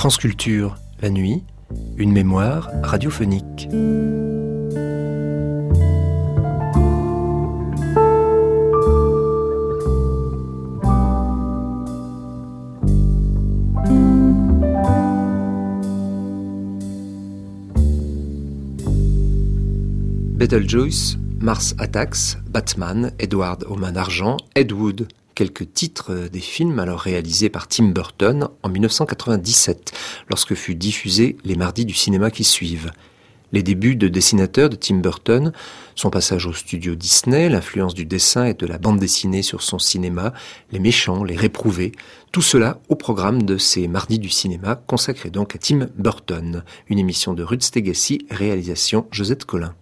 France Culture, la nuit, une mémoire radiophonique. Betelgeuse, Mars Attacks, Batman, Edward aux mains d'argent, Ed Wood. Quelques titres des films alors réalisés par Tim Burton en 1997, lorsque fut diffusé Les Mardis du cinéma qui suivent. Les débuts de dessinateur de Tim Burton, son passage au studio Disney, l'influence du dessin et de la bande dessinée sur son cinéma, les méchants, les réprouvés, tout cela au programme de ces Mardis du cinéma, consacré donc à Tim Burton. Une émission de Ruth Stegasi, réalisation Josette Collin.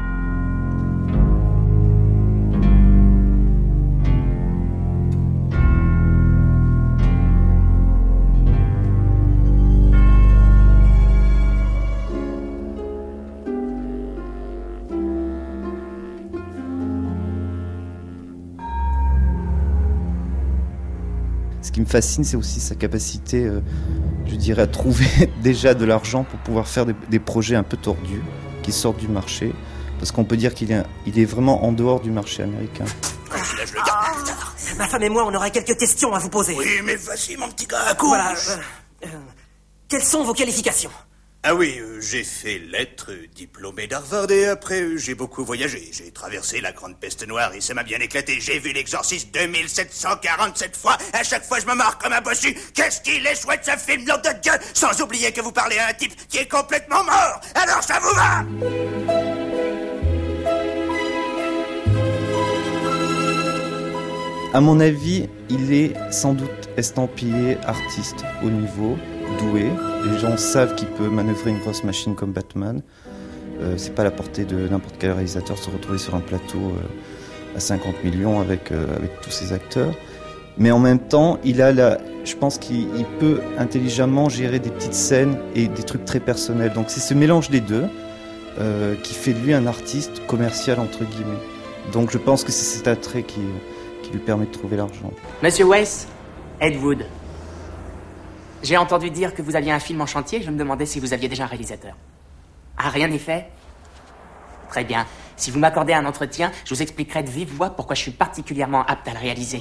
Ce qui me fascine, c'est aussi sa capacité, je dirais, à trouver déjà de l'argent pour pouvoir faire des projets un peu tordus, qui sortent du marché. Parce qu'on peut dire qu'il est vraiment en dehors du marché américain. Ma femme et moi, on aurait quelques questions à vous poser. Oui, mais vas-y, mon petit gars, cours. Voilà. Quelles sont vos qualifications ? Ah oui, j'ai fait lettres, diplômé d'Harvard, et après, j'ai beaucoup voyagé. J'ai traversé la grande peste noire et ça m'a bien éclaté. J'ai vu l'exorciste 2747 fois. À chaque fois, je me marre comme un bossu. Qu'est-ce qu'il est chouette, ce film, nom de Dieu! Sans oublier que vous parlez à un type qui est complètement mort. Alors ça vous va? À mon avis, il est sans doute estampillé artiste haut niveau, doué. Les gens savent qu'il peut manœuvrer une grosse machine comme Batman. C'est pas à la portée de n'importe quel réalisateur de se retrouver sur un plateau à 50 millions avec tous ces acteurs. Mais en même temps, je pense qu'il peut intelligemment gérer des petites scènes et des trucs très personnels. Donc c'est ce mélange des deux qui fait de lui un artiste commercial entre guillemets. Donc je pense que c'est cet attrait qui lui permet de trouver l'argent. Monsieur Weiss, Ed Wood. J'ai entendu dire que vous aviez un film en chantier, je me demandais si vous aviez déjà un réalisateur. Ah, rien n'est fait ? Très bien. Si vous m'accordez un entretien, je vous expliquerai de vive voix pourquoi je suis particulièrement apte à le réaliser.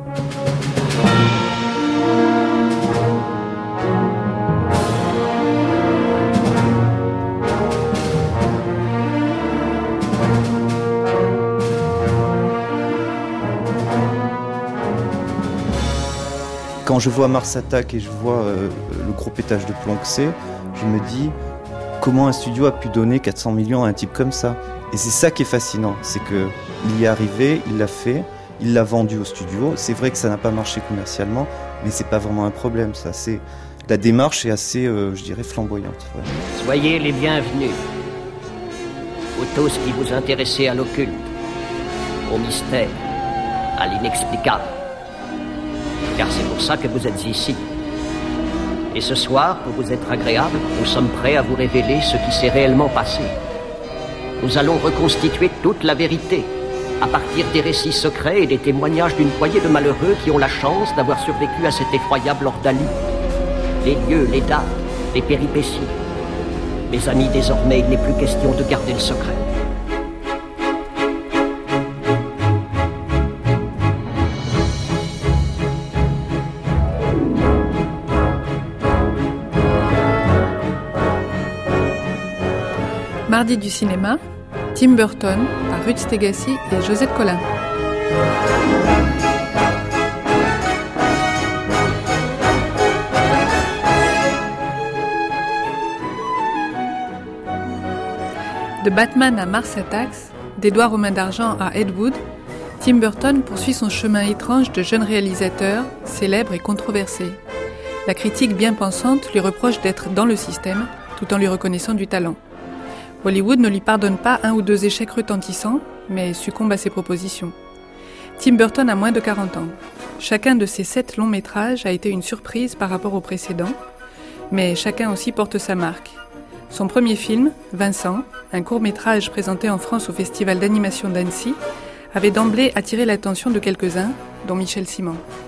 Quand je vois Mars Attack et je vois le gros pétage de plomb que c'est, je me dis comment un studio a pu donner 400 millions à un type comme ça. Et c'est ça qui est fascinant, c'est qu'il y est arrivé, il l'a fait, il l'a vendu au studio. C'est vrai que ça n'a pas marché commercialement, mais c'est pas vraiment un problème ça. La démarche est assez, je dirais, flamboyante. Ouais. Soyez les bienvenus. Vous tous qui vous intéressez à l'occulte, au mystère, à l'inexplicable. Car c'est pour ça que vous êtes ici. Et ce soir, pour vous être agréable, nous sommes prêts à vous révéler ce qui s'est réellement passé. Nous allons reconstituer toute la vérité, à partir des récits secrets et des témoignages d'une poignée de malheureux qui ont la chance d'avoir survécu à cette effroyable ordalie. Les lieux, les dates, les péripéties. Mes amis, désormais, il n'est plus question de garder le secret. Mardi du cinéma, Tim Burton, par Ruth Stegasi et Josette Collin. De Batman à Mars Attacks, d'Edward aux mains d'argent à Ed Wood, Tim Burton poursuit son chemin étrange de jeune réalisateur, célèbre et controversé. La critique bien pensante lui reproche d'être dans le système, tout en lui reconnaissant du talent. Hollywood ne lui pardonne pas un ou deux échecs retentissants, mais succombe à ses propositions. Tim Burton a moins de 40 ans. Chacun de ses 7 longs métrages a été une surprise par rapport aux précédents, mais chacun aussi porte sa marque. Son premier film, Vincent, un court-métrage présenté en France au Festival d'animation d'Annecy, avait d'emblée attiré l'attention de quelques-uns, dont Michel Simon.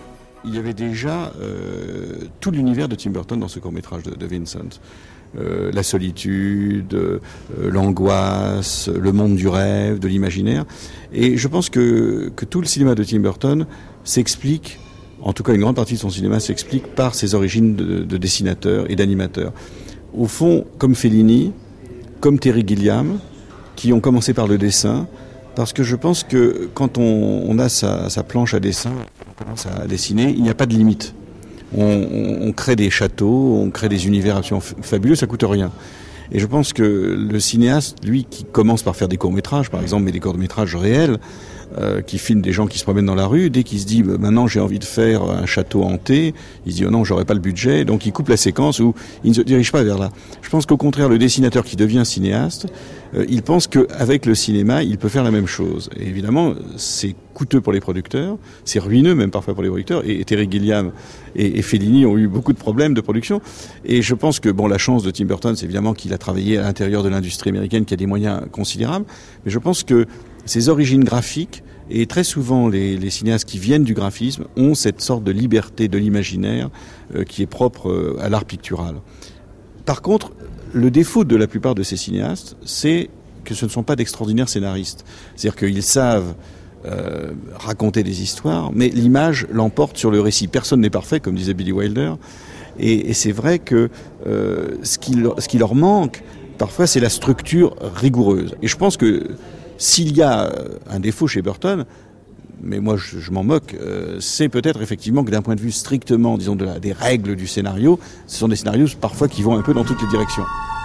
il y avait déjà tout l'univers de Tim Burton dans ce court-métrage de Vincent. La solitude, l'angoisse, le monde du rêve, de l'imaginaire. Et je pense que tout le cinéma de Tim Burton s'explique, en tout cas une grande partie de son cinéma s'explique par ses origines de dessinateur et d'animateur. Au fond, comme Fellini, comme Terry Gilliam, qui ont commencé par le dessin, parce que je pense que quand on a sa planche à dessin, on commence à dessiner, il n'y a pas de limite. On crée des châteaux, on crée des univers absolument fabuleux, ça coûte rien. Et je pense que le cinéaste, lui, qui commence par faire des courts-métrages, par exemple, mais des courts-métrages réels, qui filme des gens qui se promènent dans la rue, dès qu'il se dit maintenant j'ai envie de faire un château hanté, il se dit oh non, j'aurais pas le budget, donc il coupe la séquence où il ne se dirige pas vers là. Je pense qu'au contraire, le dessinateur qui devient cinéaste, il pense qu'avec le cinéma, il peut faire la même chose. Et évidemment, c'est coûteux pour les producteurs, c'est ruineux même parfois pour les producteurs, et Terry Gilliam et Fellini ont eu beaucoup de problèmes de production. Et je pense que la chance de Tim Burton, c'est évidemment qu'il a travaillé à l'intérieur de l'industrie américaine, qui a des moyens considérables, mais je pense que ses origines graphiques, et très souvent les cinéastes qui viennent du graphisme ont cette sorte de liberté de l'imaginaire qui est propre à l'art pictural. Par contre, le défaut de la plupart de ces cinéastes, c'est que ce ne sont pas d'extraordinaires scénaristes. C'est-à-dire qu'ils savent raconter des histoires, mais l'image l'emporte sur le récit. Personne n'est parfait, comme disait Billy Wilder, et c'est vrai que ce qui leur manque, parfois, c'est la structure rigoureuse. Et je pense que s'il y a un défaut chez Burton, mais moi je m'en moque, c'est peut-être effectivement que d'un point de vue strictement, disons, des règles du scénario, ce sont des scénarios parfois qui vont un peu dans toutes les directions.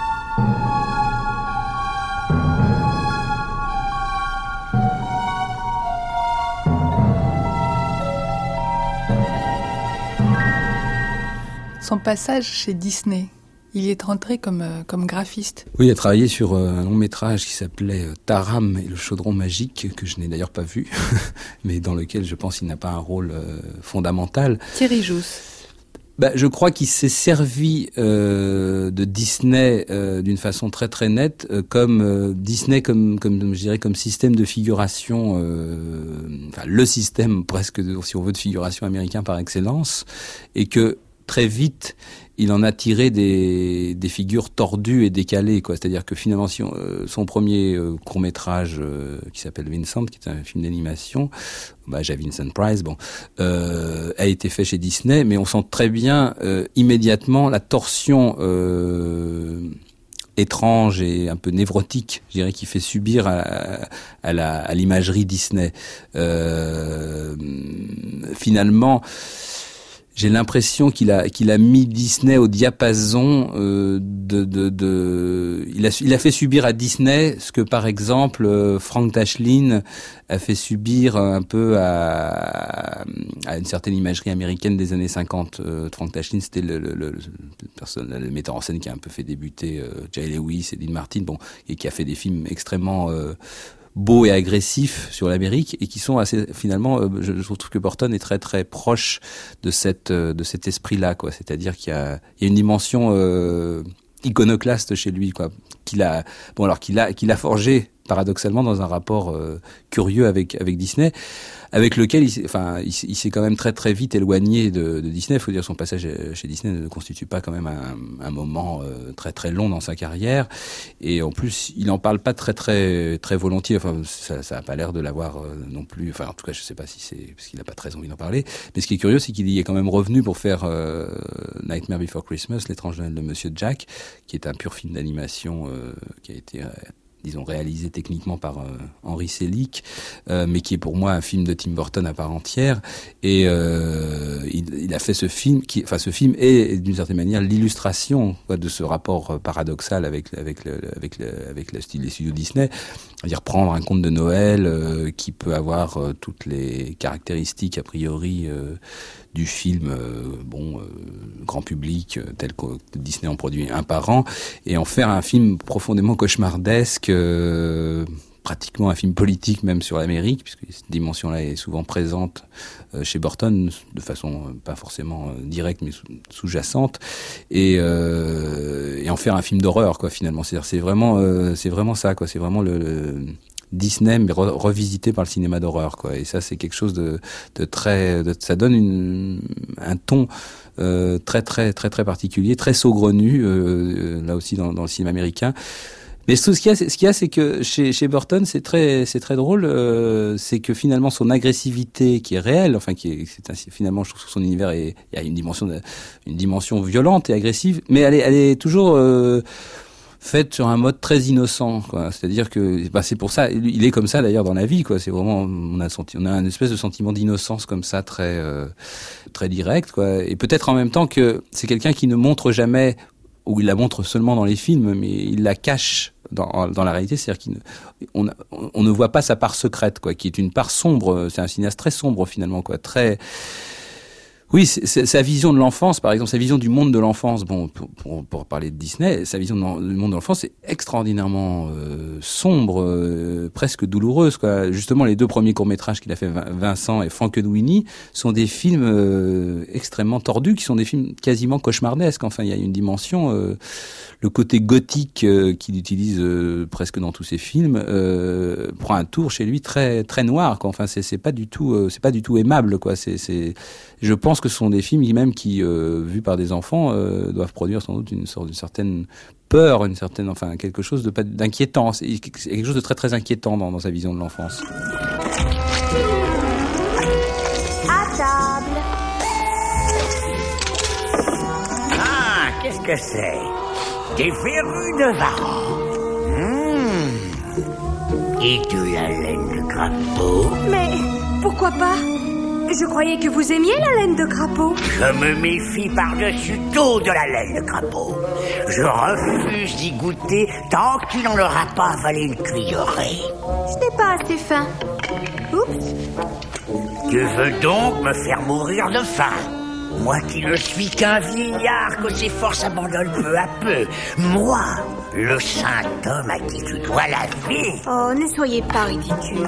Son passage chez Disney, il est rentré comme graphiste. Oui, il a travaillé sur un long métrage qui s'appelait Taram et le chaudron magique, que je n'ai d'ailleurs pas vu, mais dans lequel je pense qu'il n'a pas un rôle fondamental. Thierry Jousse. Je crois qu'il s'est servi de Disney d'une façon très très nette, comme Disney comme je dirais comme système de figuration, le système presque si on veut de figuration américain par excellence, et que très vite, il en a tiré des figures tordues et décalées, quoi. C'est-à-dire que finalement, son premier court-métrage qui s'appelle Vincent, qui est un film d'animation, j'ai Vincent Price, a été fait chez Disney, mais on sent très bien immédiatement la torsion étrange et un peu névrotique, je dirais, qui fait subir à l'imagerie Disney. Finalement, j'ai l'impression qu'il a mis Disney au diapason il a fait subir à Disney ce que par exemple Frank Tashlin a fait subir un peu à une certaine imagerie américaine des années 50. Frank Tashlin, c'était le metteur en scène qui a un peu fait débuter Jay Lewis et Dean Martin, et qui a fait des films extrêmement beaux et agressifs sur l'Amérique, et qui sont assez, finalement, je trouve que Burton est très très proche de cet esprit-là, quoi. C'est-à-dire qu'il y a une dimension iconoclaste chez lui, quoi, qu'il a forgé paradoxalement dans un rapport curieux avec Disney, avec lequel il s'est quand même très très vite éloigné de Disney. Il faut dire, son passage chez Disney ne constitue pas quand même un moment très très long dans sa carrière, et en plus il en parle pas très très très volontiers. Ça a pas l'air de l'avoir non plus. En tout cas, je sais pas si c'est parce qu'il a pas très envie d'en parler. Mais ce qui est curieux, c'est qu'il y est quand même revenu pour faire Nightmare Before Christmas, l'étrange Noël de Monsieur Jack, qui est un pur film d'animation qui a été disons réalisé techniquement par Henry Selick, mais qui est pour moi un film de Tim Burton à part entière. Et il a fait ce film ce film est d'une certaine manière l'illustration de ce rapport paradoxal avec le style des studios Disney. C'est-à-dire prendre un conte de Noël qui peut avoir toutes les caractéristiques a priori du film grand public tel que Disney en produit un par an, et en faire un film profondément cauchemardesque, pratiquement un film politique même sur l'Amérique, puisque cette dimension-là est souvent présente chez Burton de façon pas forcément directe mais sous-jacente, et en faire un film d'horreur, quoi, finalement. C'est-à-dire c'est vraiment ça, quoi. C'est vraiment Disney, mais revisité par le cinéma d'horreur, quoi. Et ça, c'est quelque chose de très, ça donne un ton très particulier, très saugrenu, là aussi dans le cinéma américain. Mais ce qu'il y a, c'est que chez Burton, c'est très drôle, c'est que finalement son agressivité qui est réelle, enfin finalement, je trouve que son univers il y a une dimension violente et agressive, mais elle est toujours faite sur un mode très innocent, quoi. C'est-à-dire que c'est pour ça, il est comme ça d'ailleurs dans la vie, quoi. C'est vraiment, on a une espèce de sentiment d'innocence comme ça, très direct, quoi. Et peut-être en même temps que c'est quelqu'un qui ne montre jamais, ou il la montre seulement dans les films, mais il la cache dans la réalité, c'est-à-dire qu'on ne voit pas sa part secrète, quoi, qui est une part sombre. C'est un cinéaste très sombre finalement, quoi, très. Oui, c'est sa vision de l'enfance, par exemple, sa vision du monde de l'enfance. Bon, pour parler de Disney, sa vision du monde de l'enfance est extraordinairement sombre, presque douloureuse, quoi. Justement, les 2 premiers courts-métrages qu'il a fait, Vincent et Frankenweenie, sont des films extrêmement tordus, qui sont des films quasiment cauchemardesques. Enfin, il y a une dimension, le côté gothique qu'il utilise presque dans tous ses films prend un tour chez lui très très noir, quoi. Enfin, c'est pas du tout aimable, quoi. Je pense que ce sont des films qui vus par des enfants, doivent produire sans doute une certaine peur, quelque chose d'inquiétant. C'est quelque chose de très très inquiétant dans sa vision de l'enfance. À table. Ah, qu'est-ce que c'est? Des verrues de varan. Et de la laine de crapaud. Mais pourquoi pas? Je croyais que vous aimiez la laine de crapaud. Je me méfie par-dessus tout de la laine de crapaud. Je refuse d'y goûter tant qu'il n'en aura pas avalé une cuillerée. Je n'ai pas assez faim. Oups. Tu veux donc me faire mourir de faim? Moi qui ne suis qu'un vieillard que ses forces abandonnent peu à peu. Moi, le saint homme à qui tu dois la vie. Oh, ne soyez pas ridicule.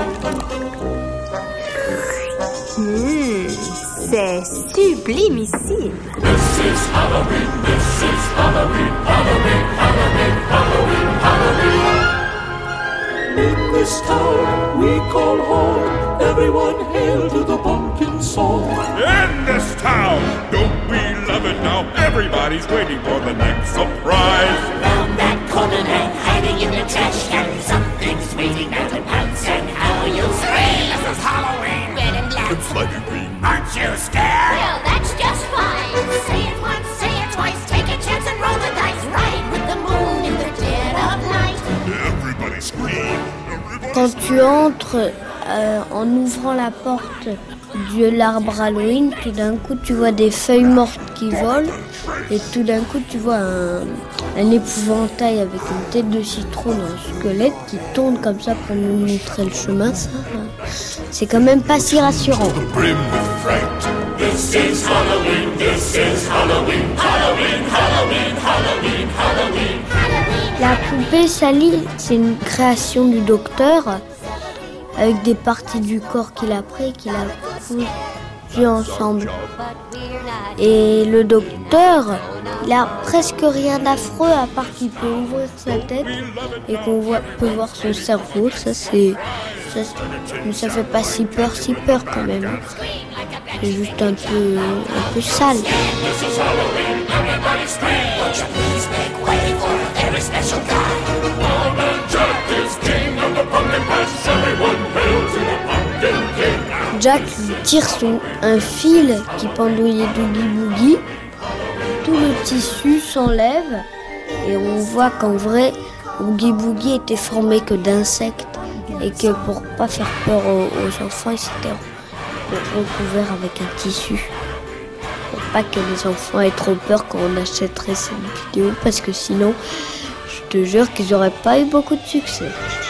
C'est sublimissime. This is Halloween, this is Halloween, Halloween, Halloween, Halloween, Halloween. In this town we call home, everyone hail to the pumpkin song. In this town, don't we love it now? Everybody's waiting for the next surprise. Round that corner and hiding in the trash can, something's waiting out to pounce and how you'll scream. This is Halloween. Red and black. It's like a green. Aren't you scared? Well, that's just fine. Say it once, say it twice, take a chance and roll the dice. Ride with the moon in the dead of night. Everybody scream. Quand tu entres en ouvrant la porte de l'arbre Halloween, tout d'un coup tu vois des feuilles mortes qui volent et tout d'un coup tu vois un épouvantail avec une tête de citron, un squelette qui tourne comme ça pour nous montrer le chemin. Ça, c'est quand même pas si rassurant. This is Halloween, this is Halloween, Halloween, Halloween, Halloween, Halloween, Halloween. La poupée Sally, c'est une création du docteur avec des parties du corps qu'il a pris et qu'il a foutues ensemble. Et le docteur, il a presque rien d'affreux à part qu'il peut ouvrir sa tête et qu'on peut voir son cerveau. Mais ça fait pas si peur quand même. C'est juste un peu sale. Jack tire un fil qui pendouillait d'Oogie Boogie. Tout le tissu s'enlève et on voit qu'en vrai, Oogie Boogie était formé que d'insectes et que pour pas faire peur aux enfants, il s'était recouvert avec un tissu. Pour pas que les enfants aient trop peur quand on achèterait cette vidéo, parce que sinon, je te jure qu'ils n'auraient pas eu beaucoup de succès.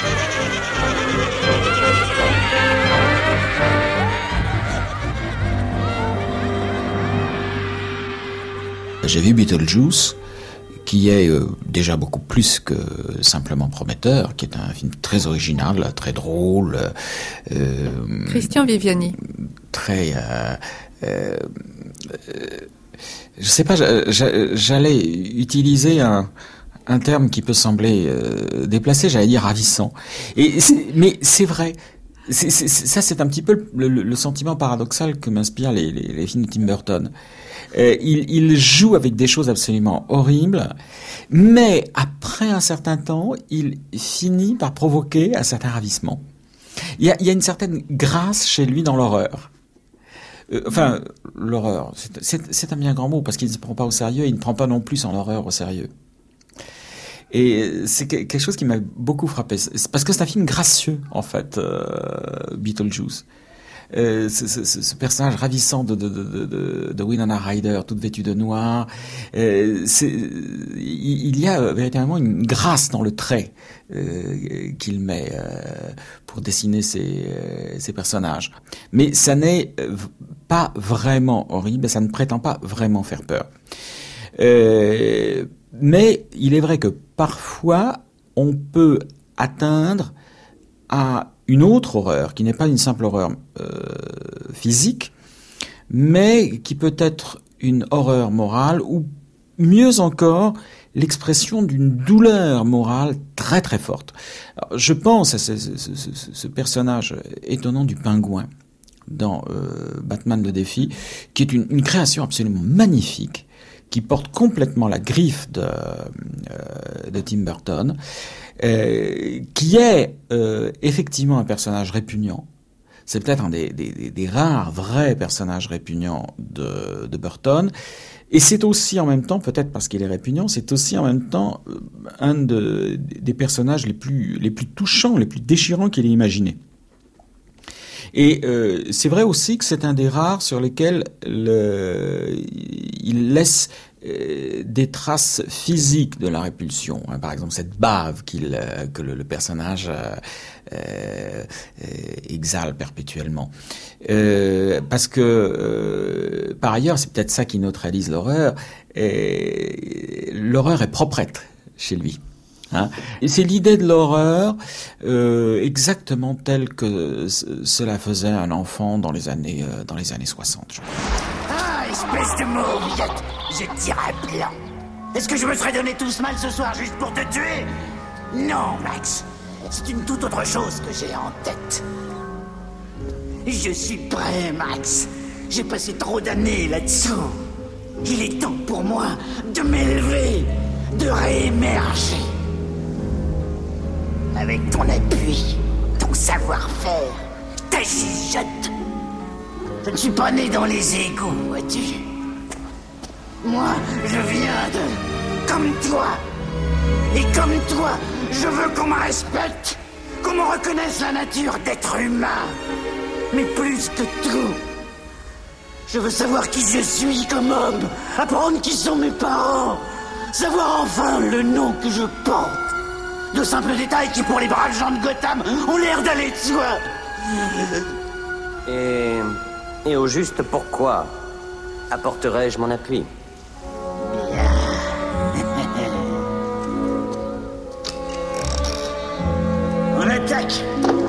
J'ai vu Beetlejuice, qui est déjà beaucoup plus que simplement prometteur, qui est un film très original, très drôle. Christian Viviani. Très... je sais pas, j'allais utiliser un terme qui peut sembler déplacé, j'allais dire ravissant. Mais c'est vrai. Ça, c'est un petit peu le sentiment paradoxal que m'inspirent les films de Tim Burton. Il joue avec des choses absolument horribles, mais après un certain temps, il finit par provoquer un certain ravissement. Il y a une certaine grâce chez lui dans l'horreur. L'horreur, c'est un bien grand mot, parce qu'il ne se prend pas au sérieux, il ne prend pas non plus son horreur au sérieux. Et c'est quelque chose qui m'a beaucoup frappé. C'est parce que c'est un film gracieux, en fait, Beetlejuice. Ce personnage ravissant de Winona Ryder, toute vêtue de noir. Il y a véritablement une grâce dans le trait qu'il met pour dessiner ses personnages. Mais ça n'est pas vraiment horrible, ça ne prétend pas vraiment faire peur. Mais il est vrai que parfois, on peut atteindre à une autre horreur, qui n'est pas une simple horreur physique, mais qui peut être une horreur morale, ou mieux encore, l'expression d'une douleur morale très très forte. Alors, je pense à ce personnage étonnant du pingouin dans Batman le défi, qui est une création absolument magnifique, qui porte complètement la griffe de Tim Burton, qui est effectivement un personnage répugnant. C'est peut-être un des rares vrais personnages répugnants de Burton. Et c'est aussi en même temps, peut-être parce qu'il est répugnant, c'est aussi en même temps un des personnages les plus touchants, les plus déchirants qu'il ait imaginé. Et c'est vrai aussi que c'est un des rares sur lesquels il laisse des traces physiques de la répulsion. Par exemple, cette bave que le personnage exhale perpétuellement. Parce que, par ailleurs, c'est peut-être ça qui neutralise l'horreur. L'horreur est proprette chez lui. Et c'est l'idée de l'horreur exactement telle que cela faisait un enfant dans les années 60, je crois. Ah, espèce de mauviette, je tire un plan. Est-ce que je me serais donné tout ce mal ce soir juste pour te tuer? Non, Max, c'est une toute autre chose que j'ai en tête. Je suis prêt, Max. J'ai passé trop d'années là-dessous. Il est temps pour moi de m'élever, de réémerger. Avec ton appui, ton savoir-faire, ta gigotte. Je ne suis pas né dans les égouts, vois-tu. Moi, je viens de... comme toi. Et comme toi, je veux qu'on me respecte, qu'on me reconnaisse la nature d'être humain. Mais plus que tout, je veux savoir qui je suis comme homme, apprendre qui sont mes parents, savoir enfin le nom que je porte. De simples détails qui, pour les braves gens de Gotham, ont l'air d'aller de soi. Et au juste pourquoi apporterais-je mon appui? On attaque.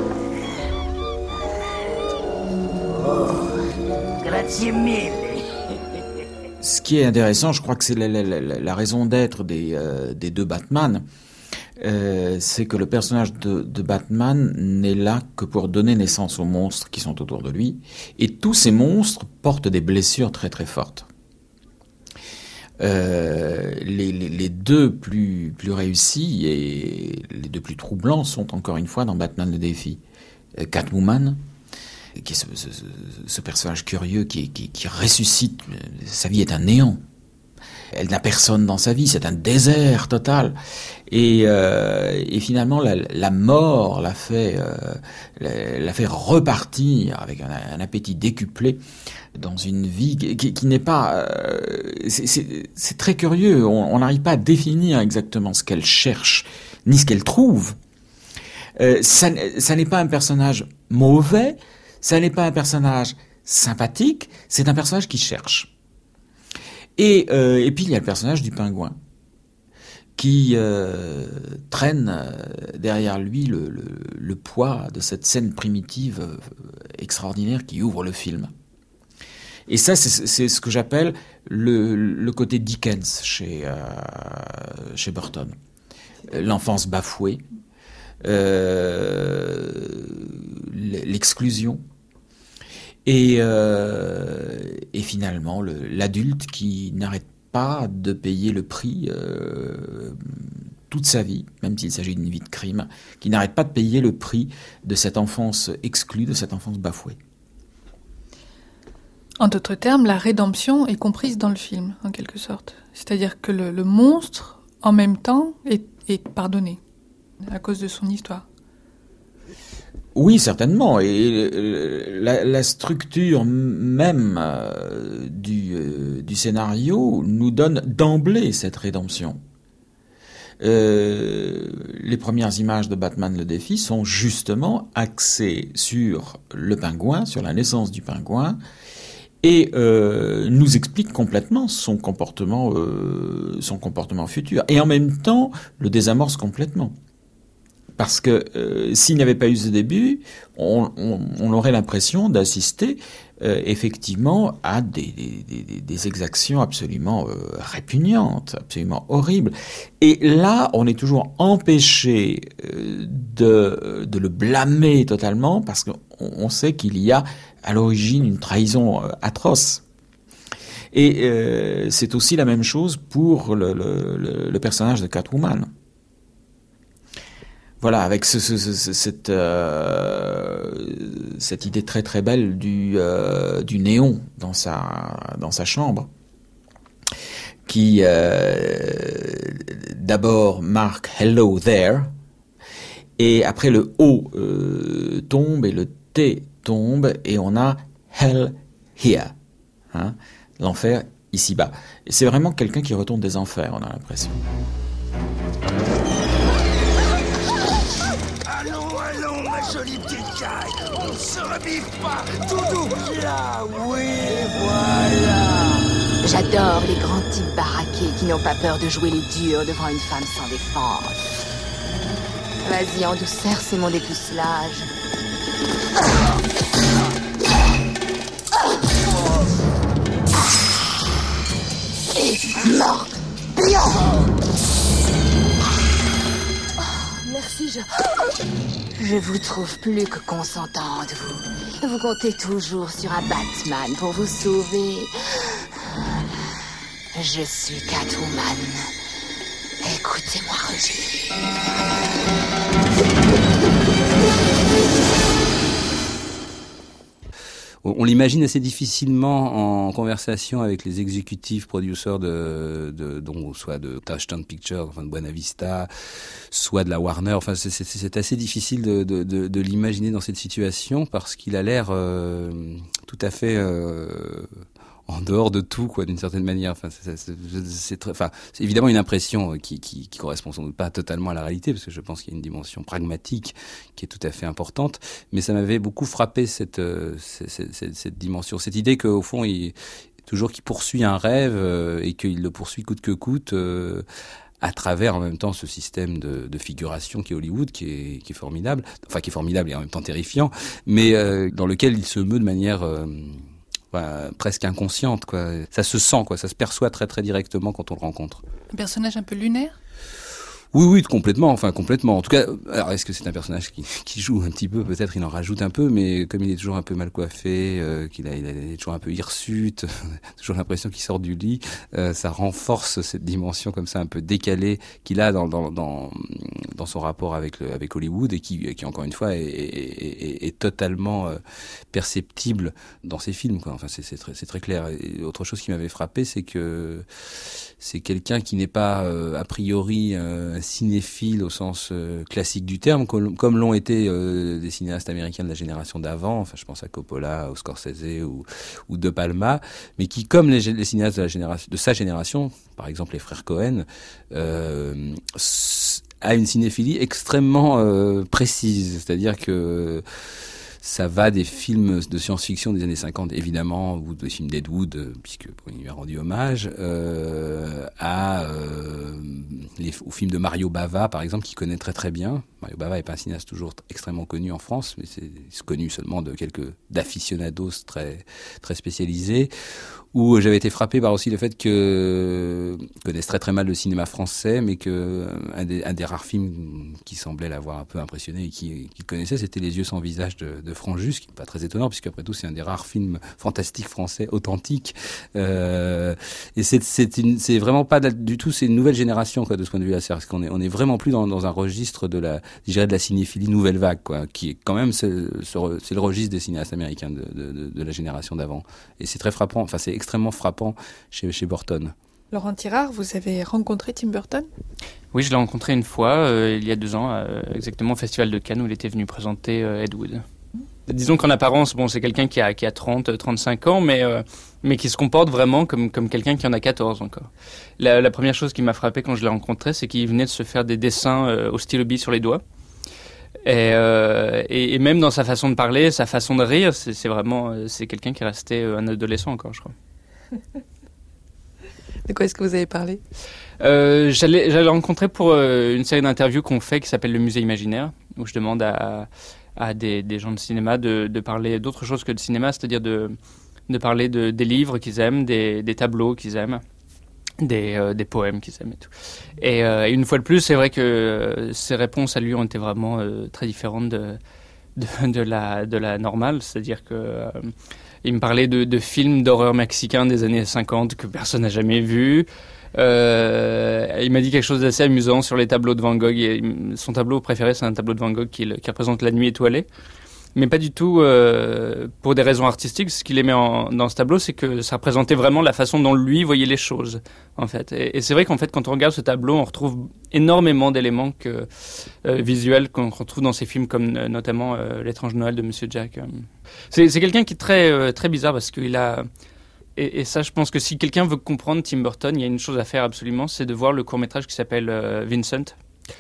Oh, grazie mille. Ce qui est intéressant, je crois que c'est la raison d'être des deux Batman, c'est que le personnage de Batman n'est là que pour donner naissance aux monstres qui sont autour de lui, et tous ces monstres portent des blessures très très fortes. Les deux plus réussis et les deux plus troublants sont encore une fois dans Batman le défi. Catwoman, qui est ce personnage curieux qui ressuscite, sa vie est un néant. Elle n'a personne dans sa vie, c'est un désert total. Et finalement, la mort l'a fait repartir avec un appétit décuplé dans une vie qui n'est pas... c'est très curieux, on n'arrive pas à définir exactement ce qu'elle cherche, ni ce qu'elle trouve. Ça n'est pas un personnage mauvais, ça n'est pas un personnage sympathique, c'est un personnage qui cherche. Et puis il y a le personnage du pingouin qui traîne derrière lui le poids de cette scène primitive extraordinaire qui ouvre le film. Et ça, c'est ce que j'appelle le côté Dickens chez Burton. l'enfance bafouée, l'exclusion, et finalement l'adulte qui n'arrête pas de payer le prix toute sa vie, même s'il s'agit d'une vie de crime, qui n'arrête pas de payer le prix de cette enfance exclue, de cette enfance bafouée. En d'autres termes, la rédemption est comprise dans le film, en quelque sorte. C'est-à-dire que le monstre, en même temps, est pardonné à cause de son histoire. Oui, certainement. Et la structure même du scénario nous donne d'emblée cette rédemption. Les premières images de Batman le défi sont justement axées sur le pingouin, sur la naissance du pingouin, et nous expliquent complètement son comportement futur. Et en même temps, le désamorce complètement. Parce que s'il n'y avait pas eu ce début, on aurait l'impression d'assister effectivement à des exactions absolument répugnantes, absolument horribles. Et là, on est toujours empêché de le blâmer totalement parce qu'on sait qu'il y a à l'origine une trahison atroce. Et c'est aussi la même chose pour le personnage de Catwoman. Voilà, avec cette idée très très belle du néon dans sa chambre, qui d'abord marque Hello There, et après le O tombe et le T tombe et on a Hell Here, hein, l'enfer ici-bas. Et c'est vraiment quelqu'un qui retourne des enfers, on a l'impression. Allons, ma jolie petite caille, on se revive pas, tout doux, là, oui, voilà. J'adore les grands types baraqués qui n'ont pas peur de jouer les durs devant une femme sans défense. Vas-y, en douceur, c'est mon dépucelage. Et mort, bien. Merci, je vous trouve plus que consentante, vous. Vous comptez toujours sur un Batman pour vous sauver. Je suis Catwoman. Écoutez-moi, Roger. On l'imagine assez difficilement en conversation avec les exécutifs producers donc soit de Touchstone Pictures, enfin de Buena Vista, soit de la Warner. Enfin, c'est assez difficile de l'imaginer dans cette situation parce qu'il a l'air tout à fait en dehors de tout, quoi, d'une certaine manière. Enfin, c'est évidemment une impression qui correspond sans doute pas totalement à la réalité, parce que je pense qu'il y a une dimension pragmatique qui est tout à fait importante. Mais ça m'avait beaucoup frappé cette dimension, cette idée qu'au fond, qu'il poursuit un rêve et qu'il le poursuit coûte que coûte. À travers en même temps ce système de figuration qui est Hollywood, qui est formidable, enfin qui est formidable et en même temps terrifiant, mais dans lequel il se meut de manière presque inconsciente, quoi. Ça se sent, quoi. Ça se perçoit très très directement quand on le rencontre. Un personnage un peu lunaire ? Oui, complètement. En tout cas, alors est-ce que c'est un personnage qui joue un petit peu, peut-être il en rajoute un peu, mais comme il est toujours un peu mal coiffé, il est toujours un peu hirsute, toujours l'impression qu'il sort du lit, ça renforce cette dimension comme ça un peu décalée qu'il a dans son rapport avec Hollywood et qui encore une fois est totalement perceptible dans ses films, quoi. Enfin, c'est très clair. Et autre chose qui m'avait frappé, c'est que c'est quelqu'un qui n'est pas a priori un cinéphile au sens classique du terme, comme l'ont été des cinéastes américains de la génération d'avant. Enfin, je pense à Coppola, au Scorsese ou De Palma, mais qui, comme les cinéastes de sa génération, par exemple les frères Cohen, a une cinéphilie extrêmement précise. C'est-à-dire que ça va des films de science-fiction des années 50, évidemment, ou des films d'Ed Wood, puisque il lui a rendu hommage, aux films de Mario Bava, par exemple, qu'il connaît très très bien. Mario Bava n'est pas un cinéaste toujours extrêmement connu en France, mais c'est connu seulement de quelques d'aficionados très très spécialisés. où j'avais été frappé par aussi le fait que connaissent très très mal le cinéma français, mais que un des rares films qui semblait l'avoir un peu impressionné et qu'il connaissait, c'était Les yeux sans visage de Franjus, qui n'est pas très étonnant puisque après tout c'est un des rares films fantastiques français authentiques. Et c'est vraiment pas du tout, c'est une nouvelle génération quoi de ce point de vue-là, c'est-à-dire qu'on est vraiment plus dans un registre de la cinéphilie nouvelle vague quoi, qui est quand même c'est le registre des cinéastes américains de la génération d'avant. Et c'est très frappant, enfin c'est extrêmement frappant chez Burton. Laurent Tirard, vous avez rencontré Tim Burton ? Oui, je l'ai rencontré une fois, il y a 2 ans, exactement au Festival de Cannes, où il était venu présenter Ed Wood. Disons qu'en apparence, bon, c'est quelqu'un qui a 30, 35 ans, mais qui se comporte vraiment comme quelqu'un qui en a 14 encore. La première chose qui m'a frappé quand je l'ai rencontré, c'est qu'il venait de se faire des dessins au stylo bille sur les doigts. Et même dans sa façon de parler, sa façon de rire, c'est quelqu'un qui est resté un adolescent encore, je crois. De quoi est-ce que vous avez parlé ? J'allais le rencontrer pour une série d'interviews qu'on fait qui s'appelle Le Musée Imaginaire, où je demande à des gens de cinéma de parler d'autre chose que de cinéma, c'est-à-dire de parler des livres qu'ils aiment, des tableaux qu'ils aiment, des poèmes qu'ils aiment et tout. Et une fois de plus, c'est vrai que ses réponses à lui ont été vraiment très différentes de la normale, c'est-à-dire que il me parlait de films d'horreur mexicains des années 50 que personne n'a jamais vus. Il m'a dit quelque chose d'assez amusant sur les tableaux de Van Gogh. Son tableau préféré, c'est un tableau de Van Gogh qui représente la nuit étoilée. Mais pas du tout pour des raisons artistiques. Ce qu'il aimait dans ce tableau, c'est que ça représentait vraiment la façon dont lui voyait les choses, en fait. Et c'est vrai qu'en fait, quand on regarde ce tableau, on retrouve énormément d'éléments visuels qu'on retrouve dans ces films, comme notamment L'étrange Noël de Monsieur Jack. C'est quelqu'un qui est très, très bizarre parce qu'il a... Et ça, je pense que si quelqu'un veut comprendre Tim Burton, il y a une chose à faire absolument, c'est de voir le court-métrage qui s'appelle Vincent.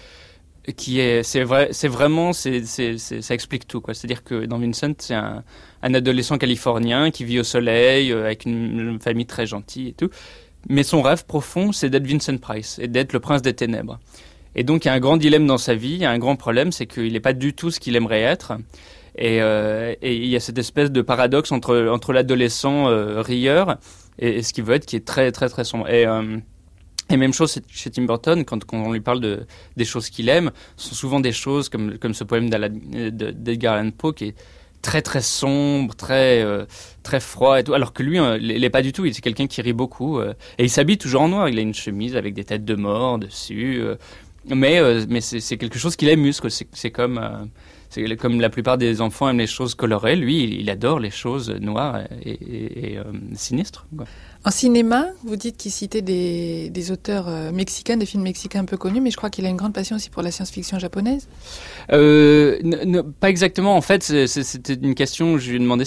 Ça explique tout quoi. C'est-à-dire que dans Vincent, c'est un adolescent californien qui vit au soleil avec une famille très gentille et tout, mais son rêve profond c'est d'être Vincent Price et d'être le prince des ténèbres. Et donc il y a un grand dilemme dans sa vie, il y a un grand problème, c'est qu'il n'est pas du tout ce qu'il aimerait être. Et il y a cette espèce de paradoxe entre l'adolescent rieur et ce qu'il veut être, qui est très très très sombre. Et même chose chez Tim Burton, quand on lui parle des choses qu'il aime, ce sont souvent des choses comme ce poème d'Edgar Allan Poe qui est très très sombre, très très froid et tout, alors que lui, il n'est pas du tout. Il est quelqu'un qui rit beaucoup et il s'habille toujours en noir. Il a une chemise avec des têtes de mort dessus, mais c'est quelque chose qui l'amuse quoi. C'est comme la plupart des enfants aiment les choses colorées. Lui, il adore les choses noires et sinistres, quoi. En cinéma, vous dites qu'il citait des auteurs mexicains, des films mexicains un peu connus, mais je crois qu'il a une grande passion aussi pour la science-fiction japonaise. Pas exactement. En fait, c'était une question. Je lui ai demandé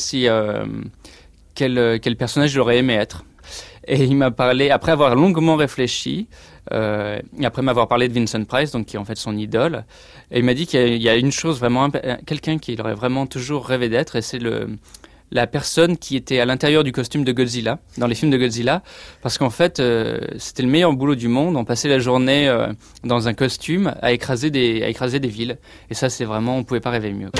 quel personnage j'aurais aimé être. Et il m'a parlé, après avoir longuement réfléchi, et après m'avoir parlé de Vincent Price, donc qui est en fait son idole, et il m'a dit qu'il y a une chose vraiment, quelqu'un qu'il aurait vraiment toujours rêvé d'être, et c'est la personne qui était à l'intérieur du costume de Godzilla, dans les films de Godzilla, parce qu'en fait, c'était le meilleur boulot du monde. On passait la journée dans un costume à écraser des villes. Et ça, c'est vraiment, on pouvait pas rêver mieux, quoi.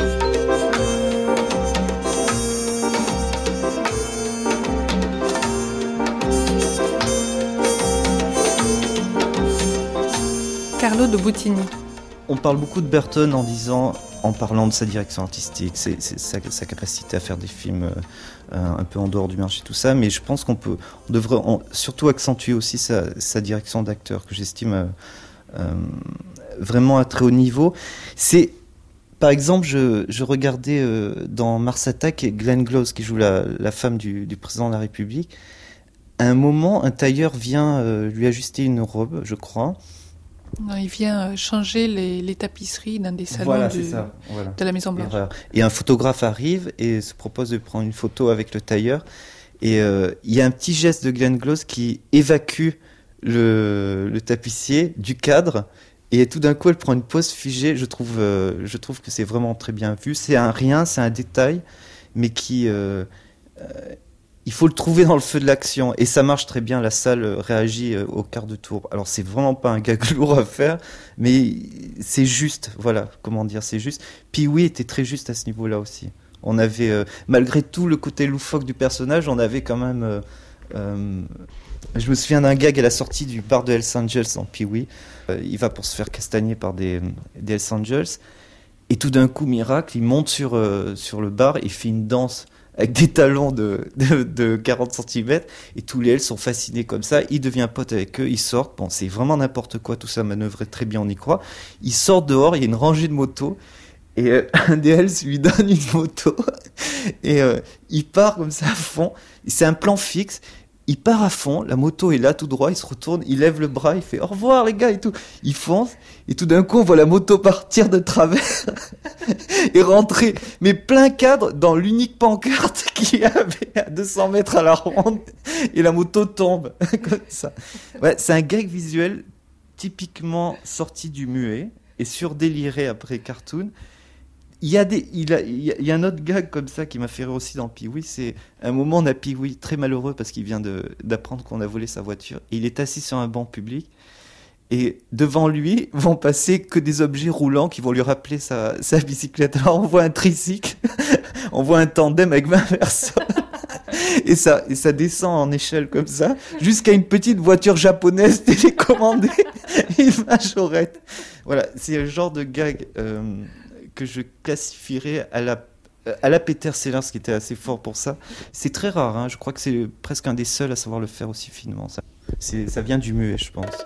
Carlo de Buttini. On parle beaucoup de Burton en parlant de sa direction artistique, sa capacité à faire des films un peu en dehors du marché, tout ça, mais je pense qu'on devrait surtout accentuer aussi sa direction d'acteur, que j'estime vraiment à très haut niveau. Par exemple, je regardais dans Mars Attack Glenn Close, qui joue la femme du président de la République. À un moment, un tailleur vient lui ajuster une robe, je crois. Non, il vient changer les tapisseries dans des salons de la Maison Blanche. Et un photographe arrive et se propose de prendre une photo avec le tailleur. Et il y a un petit geste de Glenn Close qui évacue le tapissier du cadre. Et tout d'un coup, elle prend une pose figée. Je trouve que c'est vraiment très bien vu. C'est un rien, c'est un détail, mais qui... il faut le trouver dans le feu de l'action, et ça marche très bien. La salle réagit au quart de tour. Alors c'est vraiment pas un gag lourd à faire, mais c'est juste, voilà, comment dire, c'est juste. Pee-wee était très juste à ce niveau-là aussi. On avait, malgré tout le côté loufoque du personnage, on avait quand même Je me souviens d'un gag à la sortie du bar de Hells Angels dans Pee-wee. Il va pour se faire castagner par des Hells Angels. Et tout d'un coup, miracle, il monte sur le bar et fait une danse avec des talons de 40 cm. Et tous les Hells sont fascinés comme ça. Il devient pote avec eux, ils sortent. Bon, c'est vraiment n'importe quoi, tout ça manœuvré très bien, on y croit. Ils sortent dehors, il y a une rangée de motos. Et un des Hells lui donne une moto. Et il part comme ça à fond. C'est un plan fixe. Il part à fond, la moto est là tout droit, il se retourne, il lève le bras, il fait au revoir les gars et tout. Il fonce, et tout d'un coup on voit la moto partir de travers et rentrer, mais plein cadre dans l'unique pancarte qu'il y avait à 200 mètres à la ronde, et la moto tombe, comme ça. Ouais, c'est un gag visuel typiquement sorti du muet, et surdéliré après cartoon. Il y a un autre gag comme ça qui m'a fait rire aussi dans Pee-wee, c'est un moment on a Pee-wee très malheureux parce qu'il vient d'apprendre qu'on a volé sa voiture et il est assis sur un banc public et devant lui vont passer que des objets roulants qui vont lui rappeler sa bicyclette. Alors on voit un tricycle, on voit un tandem avec 20 personnes et ça descend en échelle comme ça jusqu'à une petite voiture japonaise télécommandée et une majorette. Voilà, c'est le genre de gag que je classifierais à la Peter Sellers, qui était assez fort pour ça. C'est très rare, hein. Je crois que c'est presque un des seuls à savoir le faire aussi finement. Ça vient du muet, je pense.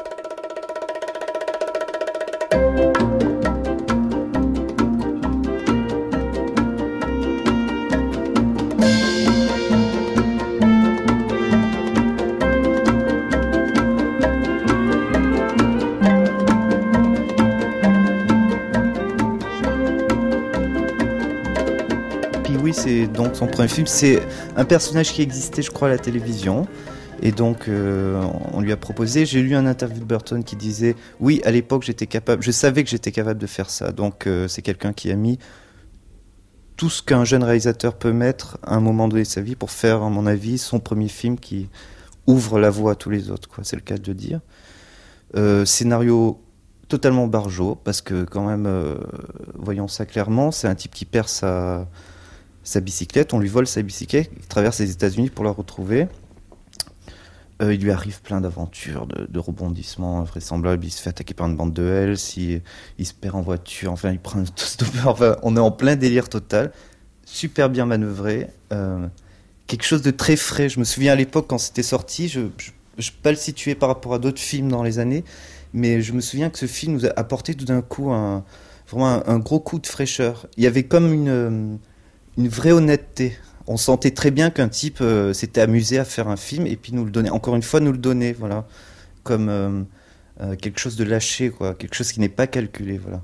C'est donc son premier film. C'est un personnage qui existait, je crois, à la télévision. Et donc, on lui a proposé. J'ai lu un interview de Burton qui disait oui, à l'époque, je savais que j'étais capable de faire ça. Donc, c'est quelqu'un qui a mis tout ce qu'un jeune réalisateur peut mettre à un moment donné de sa vie pour faire, à mon avis, son premier film qui ouvre la voie à tous les autres, quoi. C'est le cas de le dire. Scénario totalement barjot, parce que, quand même, voyons ça clairement, c'est un type qui perd sa bicyclette, on lui vole sa bicyclette, il traverse les États-Unis pour la retrouver. Il lui arrive plein d'aventures, de rebondissements invraisemblables. Il se fait attaquer par une bande de Hells, il se perd en voiture, enfin il prend un stopper, enfin on est en plein délire total, super bien manœuvré, quelque chose de très frais. Je me souviens à l'époque quand c'était sorti, je ne peux pas le situer par rapport à d'autres films dans les années, mais je me souviens que ce film nous a apporté tout d'un coup vraiment un gros coup de fraîcheur. Il y avait comme une vraie honnêteté. On sentait très bien qu'un type s'était amusé à faire un film et puis nous le donnait, encore une fois nous le donnait, voilà, comme quelque chose de lâché, quoi, quelque chose qui n'est pas calculé, voilà.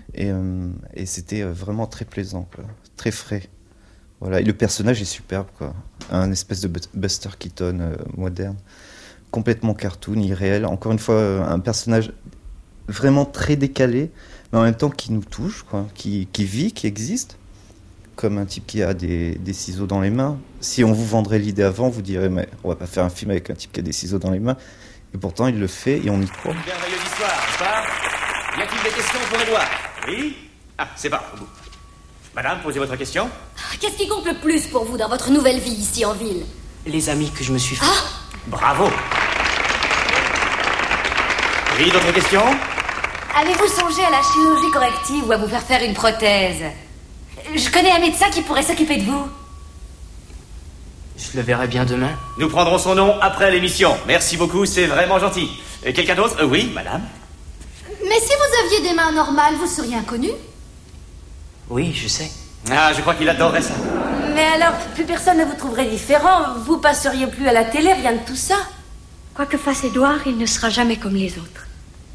Et c'était vraiment très plaisant, quoi, très frais. Voilà, et le personnage est superbe, quoi, un espèce de Buster Keaton moderne, complètement cartoon, irréel. Encore une fois, un personnage vraiment très décalé, mais en même temps qui nous touche, quoi, qui vit, qui existe. Comme un type qui a des ciseaux dans les mains. Si on vous vendrait l'idée avant, vous direz mais on va pas faire un film avec un type qui a des ciseaux dans les mains. Et pourtant il le fait et on y croit. Merveilleuse histoire, n'est-ce pas? Y a-t-il des questions pour Edouard? Oui? Ah, c'est pas au bout. Madame, posez votre question. Qu'est-ce qui compte le plus pour vous dans votre nouvelle vie ici en ville? Les amis que je me suis fait. Bravo. Oui, d'autres questions? Avez-vous songé à la chirurgie corrective ou à vous faire une prothèse? Je connais un médecin qui pourrait s'occuper de vous. Je le verrai bien demain. Nous prendrons son nom après l'émission. Merci beaucoup, c'est vraiment gentil. Quelqu'un d'autre? Oui, madame. Mais si vous aviez des mains normales, vous seriez inconnu? Oui, je sais. Ah, je crois qu'il adorerait ça. Mais alors, plus personne ne vous trouverait différent. Vous passeriez plus à la télé, rien de tout ça. Quoi que fasse Édouard, il ne sera jamais comme les autres.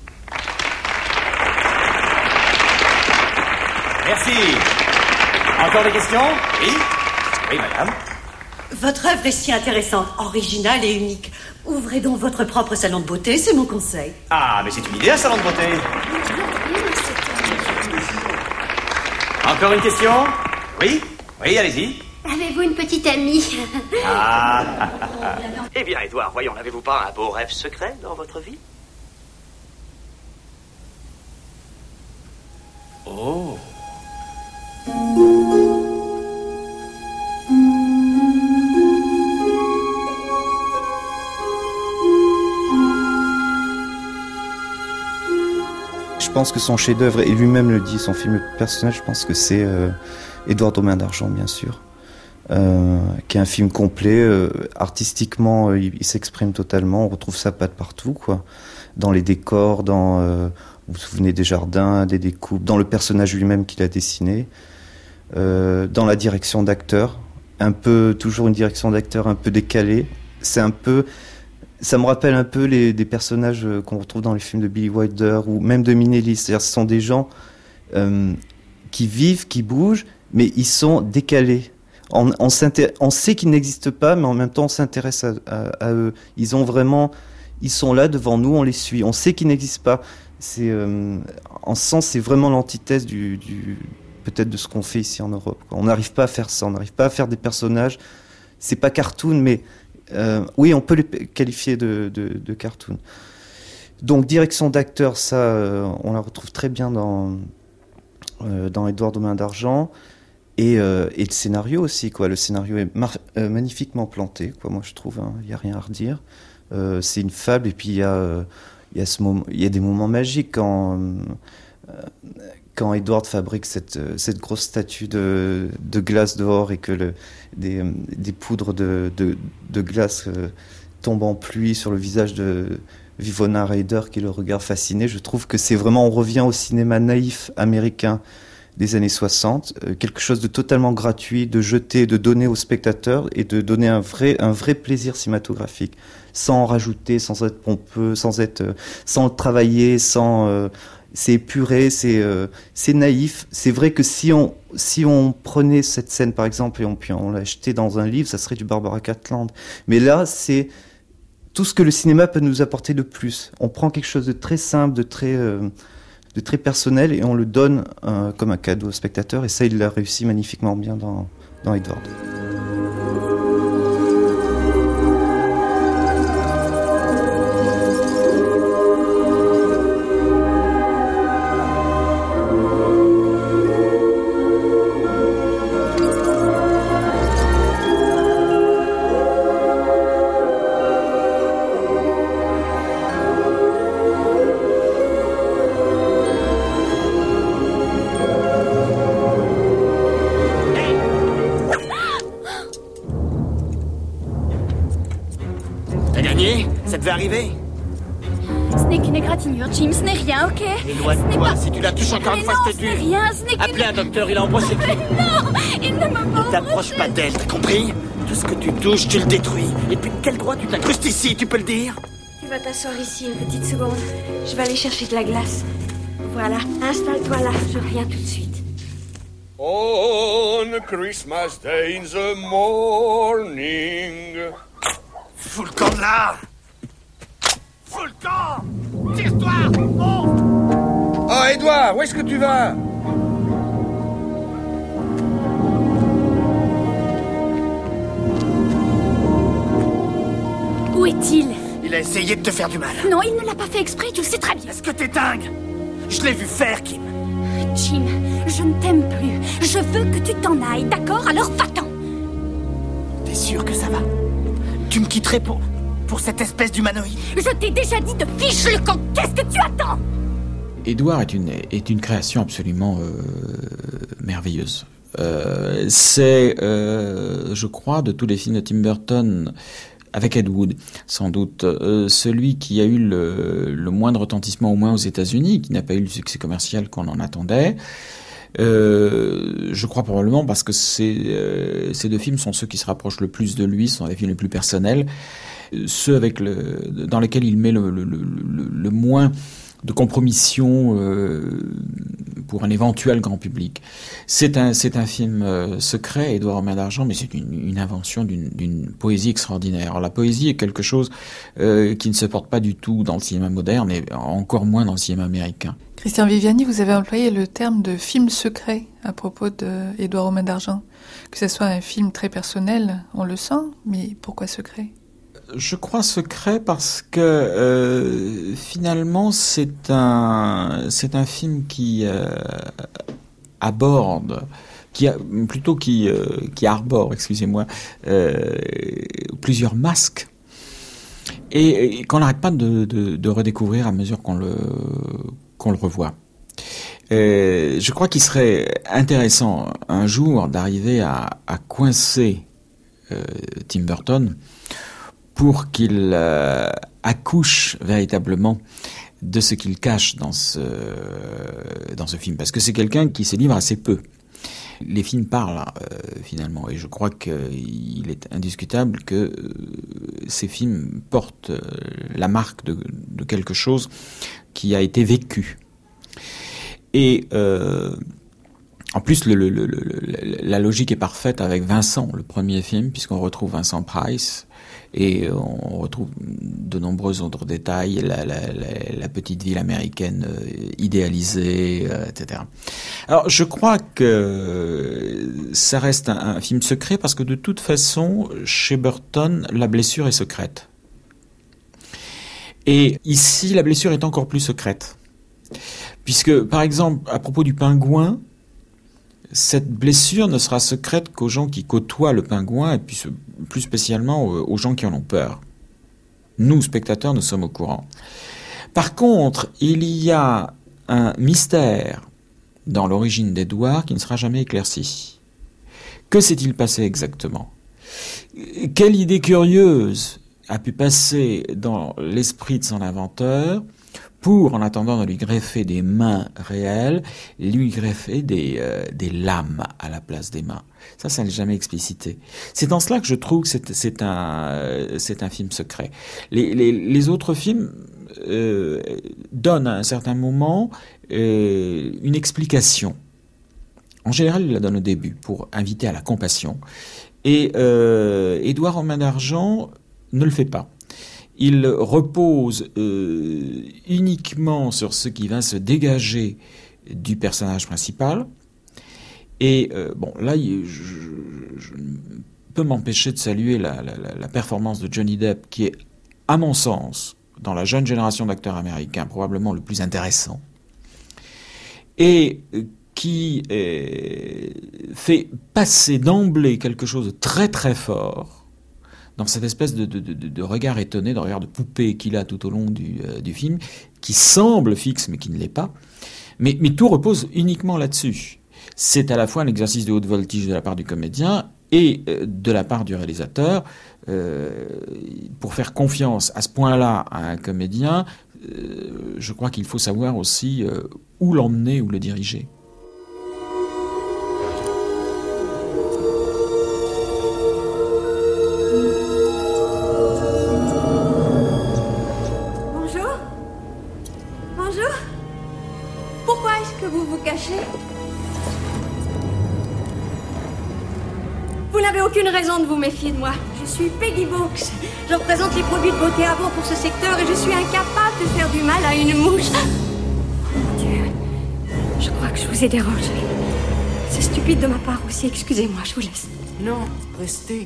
Merci. Encore des questions? Oui? Oui, madame. Votre œuvre est si intéressante, originale et unique. Ouvrez donc votre propre salon de beauté, c'est mon conseil. Ah, mais c'est une idée, un salon de beauté. Encore une question? Oui? Oui, allez-y. Avez-vous une petite amie? Eh bien, Édouard, voyons, n'avez-vous pas un beau rêve secret dans votre vie? Oh. je pense que son chef-d'œuvre, et lui-même le dit, son film personnel, je pense que c'est Edward aux mains d'argent, bien sûr, qui est un film complet. Artistiquement, il s'exprime totalement. On retrouve sa patte partout, quoi. Dans les décors, vous vous souvenez des jardins, des découpes, dans le personnage lui-même qu'il a dessiné, dans la direction d'acteur, toujours une direction d'acteur un peu décalée. Ça me rappelle un peu des personnages qu'on retrouve dans les films de Billy Wilder ou même de Minnelli. C'est-à-dire, ce sont des gens qui vivent, qui bougent, mais ils sont décalés. On sait qu'ils n'existent pas, mais en même temps, on s'intéresse à eux. Ils sont là devant nous, on les suit. On sait qu'ils n'existent pas. En ce sens, c'est vraiment l'antithèse peut-être de ce qu'on fait ici en Europe. On n'arrive pas à faire ça. On n'arrive pas à faire des personnages. C'est pas cartoon, mais oui, on peut les qualifier de cartoon. Donc, direction d'acteur, ça, on la retrouve très bien dans Edward aux mains d'argent. Et le scénario aussi, quoi. Le scénario est magnifiquement planté, quoi. Moi, je trouve, il n'y a rien à redire. C'est une fable, et puis il y a des moments magiques quand Edward fabrique cette grosse statue de glace dehors et que des poudres de glace tombent en pluie sur le visage de Winona Ryder qui le regarde fasciné. Je trouve que on revient au cinéma naïf américain des années 60, quelque chose de totalement gratuit, de jeter, de donner au spectateur et de donner un vrai plaisir cinématographique, sans en rajouter, sans être pompeux, sans le travailler, c'est épuré, c'est naïf. C'est vrai que si on prenait cette scène par exemple et puis on l'achetait dans un livre, ça serait du Barbara Cartland. Mais là, c'est tout ce que le cinéma peut nous apporter de plus. On prend quelque chose de très simple, de très personnel, et on le donne comme un cadeau au spectateur, et ça, il l'a réussi magnifiquement bien dans Edward. Arriver. Ce n'est qu'une égratignure, Jim, ce n'est rien, ok? Éloigne-toi, si tu la touches encore une fois, je te tue. Ce n'est rien, ce n'est qu'une... Appelez un docteur, il a empoché qui? Non, il ne me... Ne t'approche pas d'elle, t'as compris? Tout ce que tu touches, tu le détruis. Et puis de quel droit tu t'incrustes ici, tu peux le dire? Tu vas t'asseoir ici une petite seconde. Je vais aller chercher de la glace. Voilà, installe-toi là, je reviens tout de suite. On Christmas Day in the morning. Fous le camp de là! Fous le camp! Tire-toi! Monte! Oh, Edouard, où est-ce que tu vas? Où est-il? Il a essayé de te faire du mal. Non, il ne l'a pas fait exprès, tu le sais très bien. Est-ce que t'es dingue? Je l'ai vu faire, Kim. Jim, je ne t'aime plus. Je veux que tu t'en ailles, d'accord? Alors va-t'en. T'es sûr que ça va? Tu me quitterais pour cette espèce d'humanoïde? Je t'ai déjà dit de fiche le camp. Qu'est-ce que tu attends? Edward est une création absolument merveilleuse. C'est, je crois, de tous les films de Tim Burton, avec Ed Wood, sans doute, celui qui a eu le moins de retentissement, au moins aux États-Unis, qui n'a pas eu le succès commercial qu'on en attendait. Je crois probablement parce que ces deux films sont ceux qui se rapprochent le plus de lui, sont les films les plus personnels, ceux dans lesquels il met le moins de compromission pour un éventuel grand public. C'est un film secret, Edward aux mains d'argent, mais c'est une invention d'une poésie extraordinaire. Alors, la poésie est quelque chose qui ne se porte pas du tout dans le cinéma moderne, et encore moins dans le cinéma américain. Christian Viviani, vous avez employé le terme de film secret à propos d'Edward aux mains d'argent. Que ce soit un film très personnel, on le sent, mais pourquoi secret ? Je crois secret parce que finalement c'est un film qui aborde, qui arbore, excusez-moi, plusieurs masques et qu'on n'arrête pas de redécouvrir à mesure qu'on qu'on le revoie. Je crois qu'il serait intéressant un jour d'arriver à coincer Tim Burton pour qu'il accouche véritablement de ce qu'il cache dans ce film, parce que c'est quelqu'un qui se livre assez peu. Les films parlent finalement, et je crois qu'il est indiscutable que ces films portent la marque de quelque chose qui a été vécu. Et en plus, la logique est parfaite avec Vincent, le premier film, puisqu'on retrouve Vincent Price et on retrouve de nombreux autres détails, la petite ville américaine idéalisée, etc. Alors, je crois que ça reste un film secret parce que de toute façon, chez Burton, la blessure est secrète. Et ici, la blessure est encore plus secrète. Puisque, par exemple, à propos du pingouin, cette blessure ne sera secrète qu'aux gens qui côtoient le pingouin et puis plus spécialement aux gens qui en ont peur. Nous, spectateurs, nous sommes au courant. Par contre, il y a un mystère dans l'origine d'Edward qui ne sera jamais éclairci. Que s'est-il passé exactement ? Quelle idée curieuse a pu passer dans l'esprit de son inventeur pour, en attendant de lui greffer des mains réelles, lui greffer des lames à la place des mains. Ça n'est jamais explicité. C'est en cela que je trouve que c'est un film secret. Les autres films donnent à un certain moment une explication. En général, il la donne au début pour inviter à la compassion. Et Édouard aux mains d'argent ne le fait pas. Il repose uniquement sur ce qui va se dégager du personnage principal. Et bon, là, je ne peux m'empêcher de saluer la performance de Johnny Depp, qui est, à mon sens, dans la jeune génération d'acteurs américains, probablement le plus intéressant. Et qui fait passer d'emblée quelque chose de très très fort dans cette espèce de regard étonné, de regard de poupée qu'il a tout au long du film, qui semble fixe mais qui ne l'est pas. Mais tout repose uniquement là-dessus. C'est à la fois un exercice de haute voltige de la part du comédien et de la part du réalisateur. Pour faire confiance à ce point-là à un comédien, je crois qu'il faut savoir aussi où l'emmener, où le diriger. Vous n'avez aucune raison de vous méfier de moi. Je suis Peggy Brooks. Je représente les produits de beauté avant pour ce secteur et je suis incapable de faire du mal à une mouche. Oh mon Dieu. Je crois que je vous ai dérangé. C'est stupide de ma part aussi. Excusez-moi, je vous laisse. Non, restez.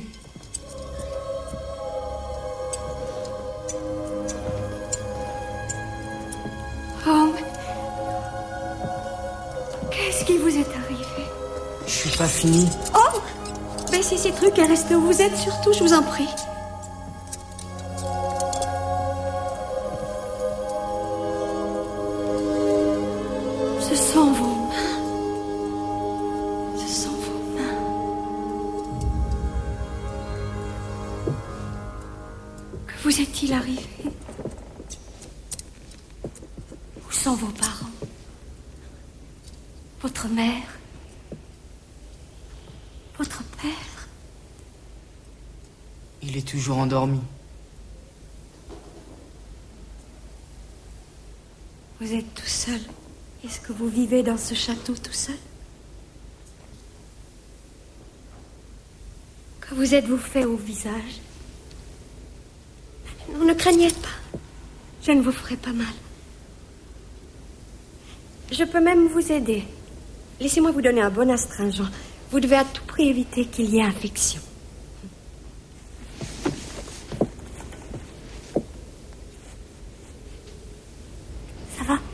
Oh, mais... Qu'est-ce qui vous est arrivé? Je suis pas fini. Oh! Baissez ces trucs et restez où vous êtes, surtout, je vous en prie. Ce sont vos mains. Ce sont vos mains. Que vous est-il arrivé? Où sont vos parents? Votre mère? Votre père? Il est toujours endormi. Vous êtes tout seul. Est-ce que vous vivez dans ce château tout seul? Que vous êtes-vous fait au visage? Non, ne craignez pas. Je ne vous ferai pas mal. Je peux même vous aider. Laissez-moi vous donner un bon astringent. Vous devez à tout prix éviter qu'il y ait infection. Ça va?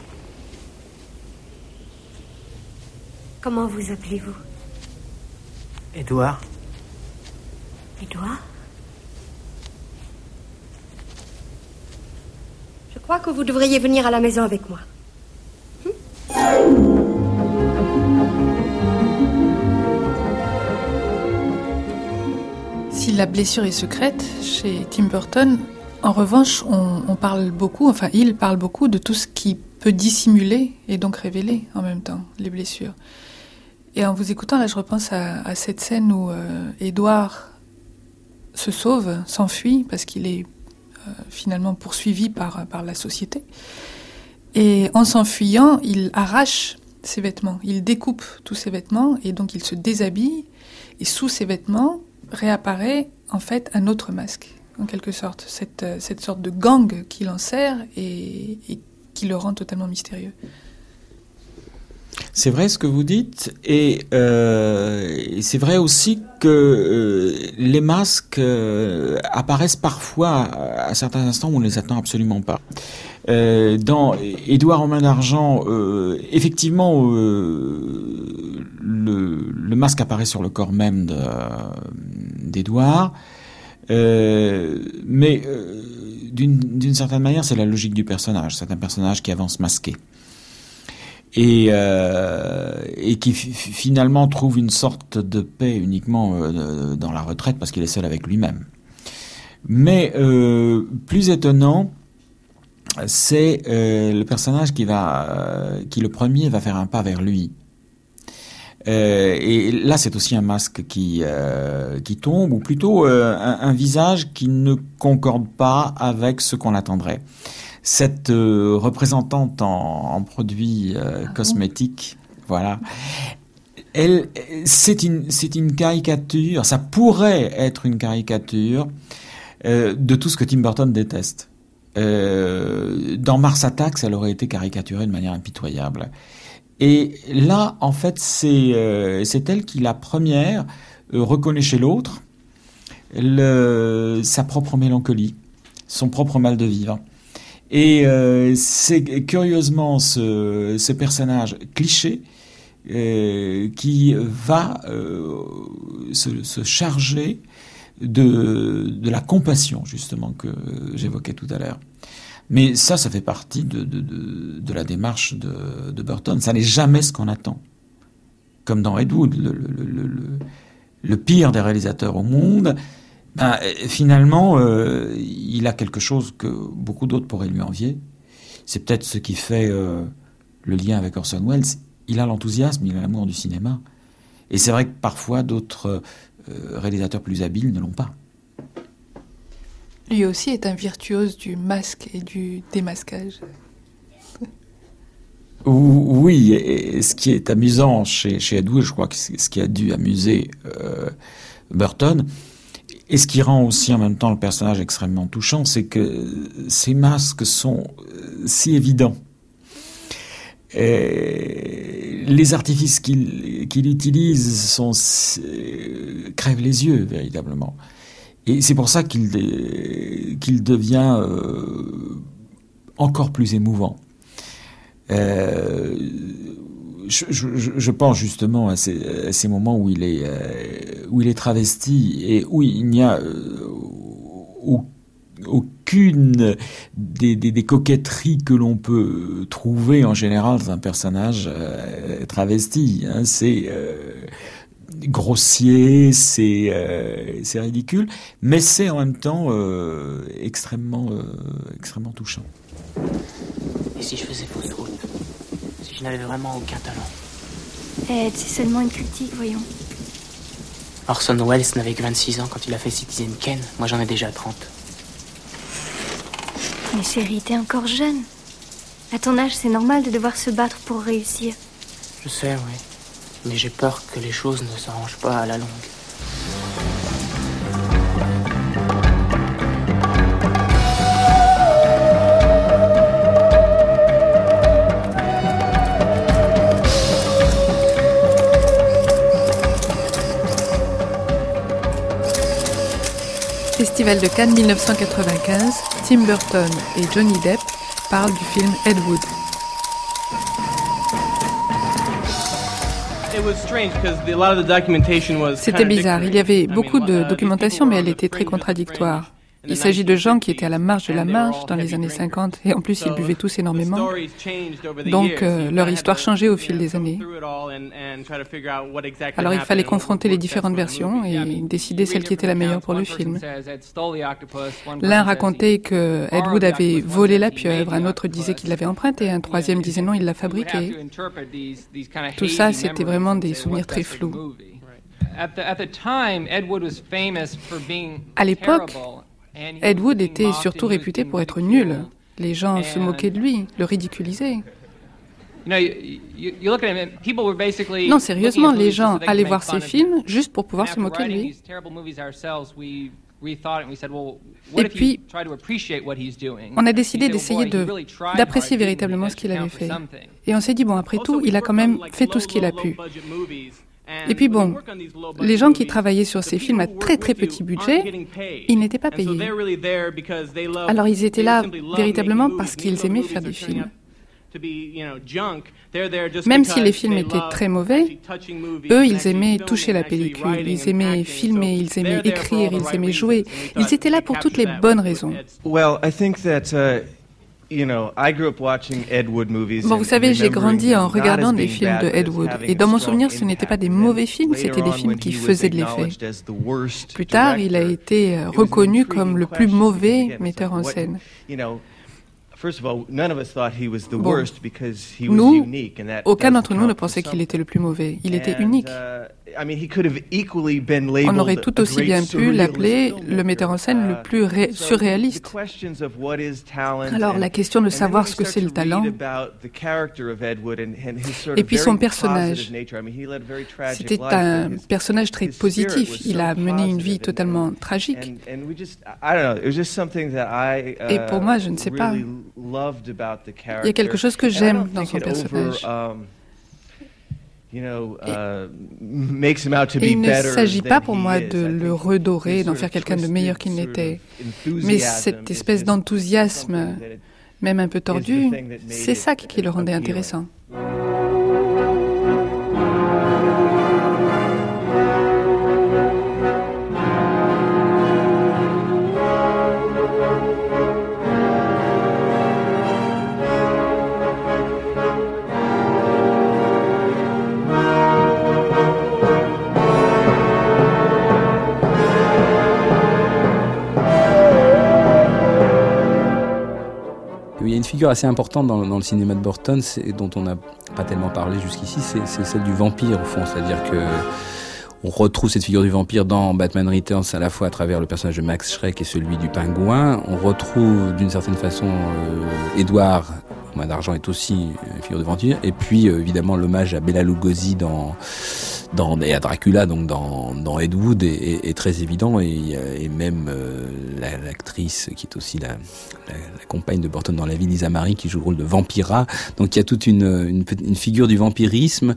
Comment vous appelez-vous? Édouard. Édouard? Je crois que vous devriez venir à la maison avec moi. si la blessure est secrète, chez Tim Burton, en revanche, on parle beaucoup, enfin il parle beaucoup de tout ce qui peut dissimuler et donc révéler en même temps les blessures. Et en vous écoutant, là, je repense à cette scène où Edward se sauve, s'enfuit, parce qu'il est finalement poursuivi par la société. Et en s'enfuyant, il arrache ses vêtements, il découpe tous ses vêtements, et donc il se déshabille, et sous ses vêtements réapparaît en fait un autre masque, en quelque sorte, cette sorte de gang qui l'enserre et qui le rend totalement mystérieux. C'est vrai ce que vous dites, et c'est vrai aussi que les masques apparaissent parfois à certains instants où on ne les attend absolument pas. Dans Édouard aux mains d'argent, effectivement, le masque apparaît sur le corps même d'Édouard, mais d'une certaine manière, c'est la logique du personnage. C'est un personnage qui avance masqué. Et qui finalement trouve une sorte de paix uniquement dans la retraite parce qu'il est seul avec lui-même. Mais plus étonnant, c'est le personnage qui le premier va faire un pas vers lui. Et là, c'est aussi un masque qui tombe, ou plutôt un visage qui ne concorde pas avec ce qu'on attendrait. Cette représentante en produits cosmétiques, voilà, c'est une caricature, ça pourrait être une caricature de tout ce que Tim Burton déteste. Dans Mars Attacks, elle aurait été caricaturée de manière impitoyable. Et là, en fait, c'est elle qui, la première, reconnaît chez l'autre sa propre mélancolie, son propre mal de vivre. Et c'est curieusement ce personnage cliché qui va se charger de la compassion, justement, que j'évoquais tout à l'heure. Mais ça fait partie de la démarche de Burton. Ça n'est jamais ce qu'on attend. Comme dans Ed Wood, le pire des réalisateurs au monde, finalement, il a quelque chose que beaucoup d'autres pourraient lui envier. C'est peut-être ce qui fait le lien avec Orson Welles. Il a l'enthousiasme, il a l'amour du cinéma. Et c'est vrai que parfois, d'autres réalisateurs plus habiles ne l'ont pas. Lui aussi est un virtuose du masque et du démasquage. Oui, et ce qui est amusant chez Ed Wood, je crois que c'est ce qui a dû amuser Burton, et ce qui rend aussi en même temps le personnage extrêmement touchant, c'est que ces masques sont si évidents. Et les artifices qu'il utilise crèvent les yeux, véritablement. Et c'est pour ça qu'il devient encore plus émouvant. Je pense justement à ces moments où il est travesti et où il n'y a aucune des coquetteries que l'on peut trouver en général dans un personnage travesti. Hein. C'est grossier, c'est ridicule, mais c'est en même temps extrêmement touchant. Et si je faisais fausse route? Si je n'avais vraiment aucun talent? Ed, c'est seulement une critique, voyons. Orson Welles n'avait que 26 ans quand il a fait Citizen Kane. Moi, j'en ai déjà 30. Mais chérie, t'es encore jeune. À ton âge, c'est normal de devoir se battre pour réussir. Je sais, oui. Mais j'ai peur que les choses ne s'arrangent pas à la longue. Festival de Cannes 1995, Tim Burton et Johnny Depp parlent du film Ed Wood. C'était bizarre, il y avait beaucoup de documentation, mais elle était très contradictoire. Il s'agit de gens qui étaient à la marge de la marge dans les années 50 et en plus ils buvaient tous énormément. Donc leur histoire changeait au fil des années. Alors il fallait confronter les différentes versions et décider celle qui était la meilleure pour le film. L'un racontait que Ed Wood avait volé la pieuvre, un autre disait qu'il l'avait empruntée, un troisième disait non, il l'a fabriquée. Tout ça, c'était vraiment des souvenirs très flous. À l'époque, Ed Wood était surtout réputé pour être nul. Les gens se moquaient de lui, le ridiculisaient. Non, sérieusement, les gens allaient voir ces films juste pour pouvoir se moquer de lui. Et puis, on a décidé d'essayer d'apprécier véritablement ce qu'il avait fait. Et on s'est dit, bon, après tout, il a quand même fait tout ce qu'il a pu. Et puis bon, les gens qui travaillaient sur ces films à très très petit budget, ils n'étaient pas payés. Alors ils étaient là véritablement parce qu'ils aimaient faire des films. Même si les films étaient très mauvais, eux, ils aimaient toucher la pellicule, ils aimaient filmer, ils aimaient écrire, ils aimaient jouer. Ils étaient là pour toutes les bonnes raisons. Bon, vous savez, j'ai grandi en regardant des films de Ed Wood. Et dans mon souvenir, ce n'étaient pas des mauvais films, c'était des films qui faisaient de l'effet. Plus tard, il a été reconnu comme le plus mauvais metteur en scène. Bon, nous, aucun d'entre nous ne pensait qu'il était le plus mauvais. Il était unique. On aurait tout aussi bien pu l'appeler le metteur en scène le plus surréaliste. Alors la question de savoir ce que c'est le talent, et puis son personnage. C'était un personnage très positif. Il a mené une vie totalement tragique. Et pour moi, je ne sais pas. Il y a quelque chose que j'aime dans son personnage. Et il ne s'agit pas pour moi de le redorer, d'en faire quelqu'un de meilleur qu'il n'était. Mais cette espèce d'enthousiasme, même un peu tordu, c'est ça qui le rendait intéressant. Il y a une figure assez importante dans le cinéma de Burton, dont on n'a pas tellement parlé jusqu'ici, c'est celle du vampire au fond. C'est-à-dire que on retrouve cette figure du vampire dans Batman Returns à la fois à travers le personnage de Max Schreck et celui du pingouin. On retrouve d'une certaine façon Edward Main d'Argent est aussi une figure de vampire. Et puis évidemment l'hommage à Bela Lugosi et à Dracula, donc dans Ed Wood est très évident, et même l'actrice qui est aussi la compagne de Burton dans La Vie, Lisa Marie, qui joue le rôle de Vampira. Donc il y a toute une figure du vampirisme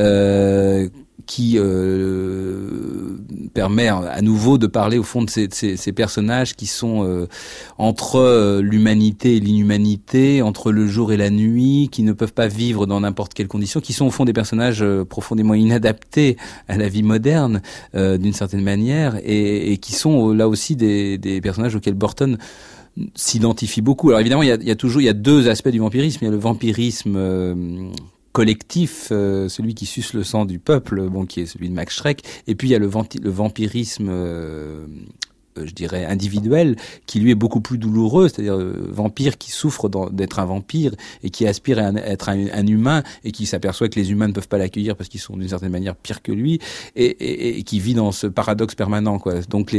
qui permet à nouveau de parler au fond de ces personnages qui sont entre l'humanité et l'inhumanité, entre le jour et la nuit, qui ne peuvent pas vivre dans n'importe quelle condition, qui sont au fond des personnages profondément inadaptés à la vie moderne d'une certaine manière, et qui sont là aussi des personnages auxquels Burton s'identifie beaucoup. Alors évidemment, il y a deux aspects du vampirisme. Il y a le vampirisme collectif, celui qui suce le sang du peuple, qui est celui de Max Schreck, et puis il y a le vampirisme je dirais individuel, qui lui est beaucoup plus douloureux, c'est-à-dire vampire qui souffre d'être un vampire et qui aspire à être un humain, et qui s'aperçoit que les humains ne peuvent pas l'accueillir parce qu'ils sont d'une certaine manière pires que lui, et qui vit dans ce paradoxe permanent, quoi. Donc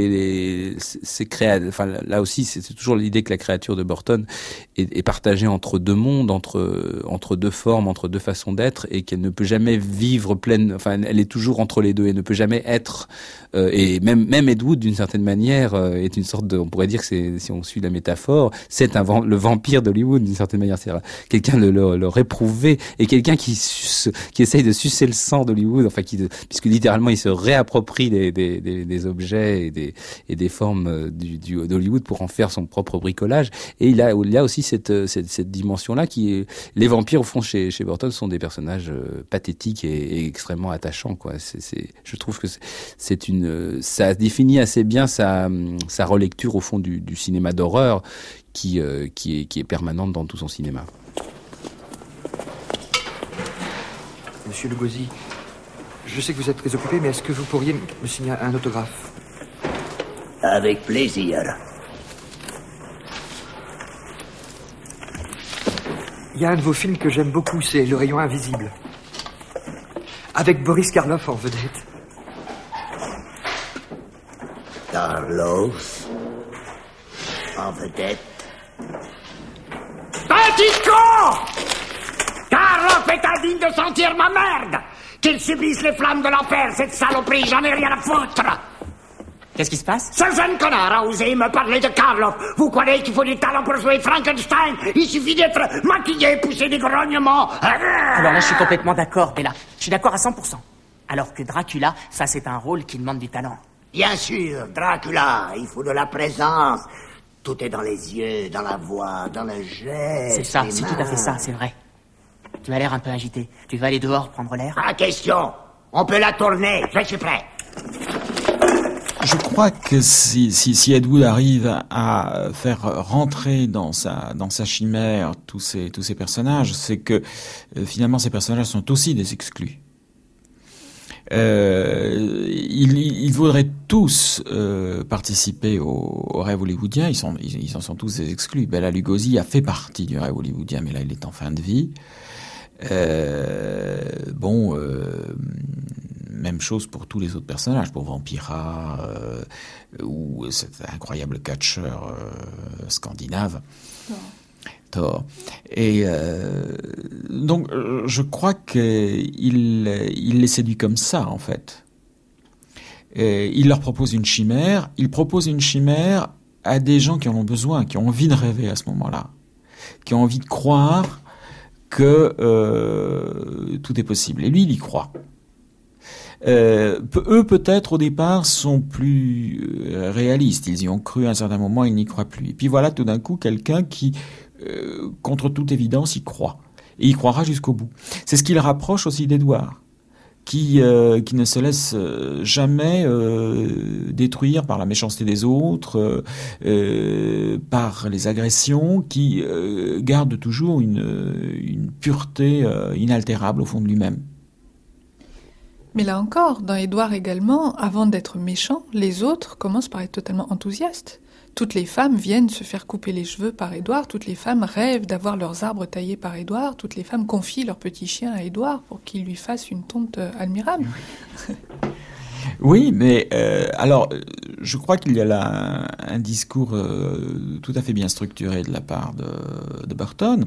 là aussi c'est toujours l'idée que la créature de Burton est partagée entre deux mondes, entre deux formes, entre deux façons d'être, et qu'elle ne peut jamais vivre pleine, elle est toujours entre les deux, et ne peut jamais être et même Ed Wood d'une certaine manière est une sorte de, on pourrait dire que si on suit la métaphore, c'est le vampire d'Hollywood d'une certaine manière, c'est quelqu'un le réprouvé, et quelqu'un qui essaye de sucer le sang d'Hollywood, puisque littéralement il se réapproprie des objets et des formes d'Hollywood pour en faire son propre bricolage. Et il y a aussi cette dimension-là qui est, les vampires au fond chez Burton sont des personnages pathétiques et extrêmement attachants, quoi. Je trouve que ça définit assez bien sa sa relecture au fond du cinéma d'horreur qui est permanente dans tout son cinéma. Monsieur Lugosi, je sais que vous êtes très occupé, mais est-ce que vous pourriez me signer un autographe? Avec plaisir. Il y a un de vos films que j'aime beaucoup, c'est Le Rayon Invisible. Avec Boris Karloff en vedette. Karloff en vedette. Petit con! Karloff est indigne de sentir ma merde! Qu'il subisse les flammes de l'enfer, cette saloperie, j'en ai rien à foutre! Qu'est-ce qui se passe? Ce jeune connard a osé me parler de Karloff. Vous croyez qu'il faut du talent pour jouer Frankenstein? Il suffit d'être maquillé, pousser des grognements. Alors là, je suis complètement d'accord, Bella. Je suis d'accord à 100%. Alors que Dracula, ça c'est un rôle qui demande du talent. Bien sûr, Dracula, il faut de la présence. Tout est dans les yeux, dans la voix, dans le geste. C'est ça, les c'est mains. tout à fait ça, c'est vrai. Tu as l'air un peu agité. Tu vas aller dehors prendre l'air? Pas question. On peut la tourner, je suis prêt. Je crois que si Ed Wood arrive à faire rentrer dans sa chimère tous ces personnages, c'est que finalement ces personnages sont aussi des exclus. Ils voudraient tous participer au rêve hollywoodien. Ils en sont tous des exclus. Bela Lugosi a fait partie du rêve hollywoodien, mais là il est en fin de vie. Même chose pour tous les autres personnages, pour Vampira ou cet incroyable catcheur scandinave, Thor. Et donc je crois qu'il les séduit comme ça en fait. Et il leur propose une chimère. Il propose une chimère à des gens qui en ont besoin, qui ont envie de rêver à ce moment-là, qui ont envie de croire que tout est possible. Et lui, il y croit. Eux, peut-être, au départ, sont plus réalistes. Ils y ont cru à un certain moment, ils n'y croient plus. Et puis voilà, tout d'un coup, quelqu'un qui, contre toute évidence, y croit. Et il croira jusqu'au bout. C'est ce qui le rapproche aussi d'Edward, qui ne se laisse jamais détruire par la méchanceté des autres, par les agressions, qui garde toujours une pureté inaltérable au fond de lui-même. Mais là encore, dans Édouard également, avant d'être méchants, les autres commencent par être totalement enthousiastes. Toutes les femmes viennent se faire couper les cheveux par Édouard, toutes les femmes rêvent d'avoir leurs arbres taillés par Édouard, toutes les femmes confient leur petit chien à Édouard pour qu'il lui fasse une tonte admirable. Oui, mais alors, je crois qu'il y a là un discours tout à fait bien structuré de la part de Burton.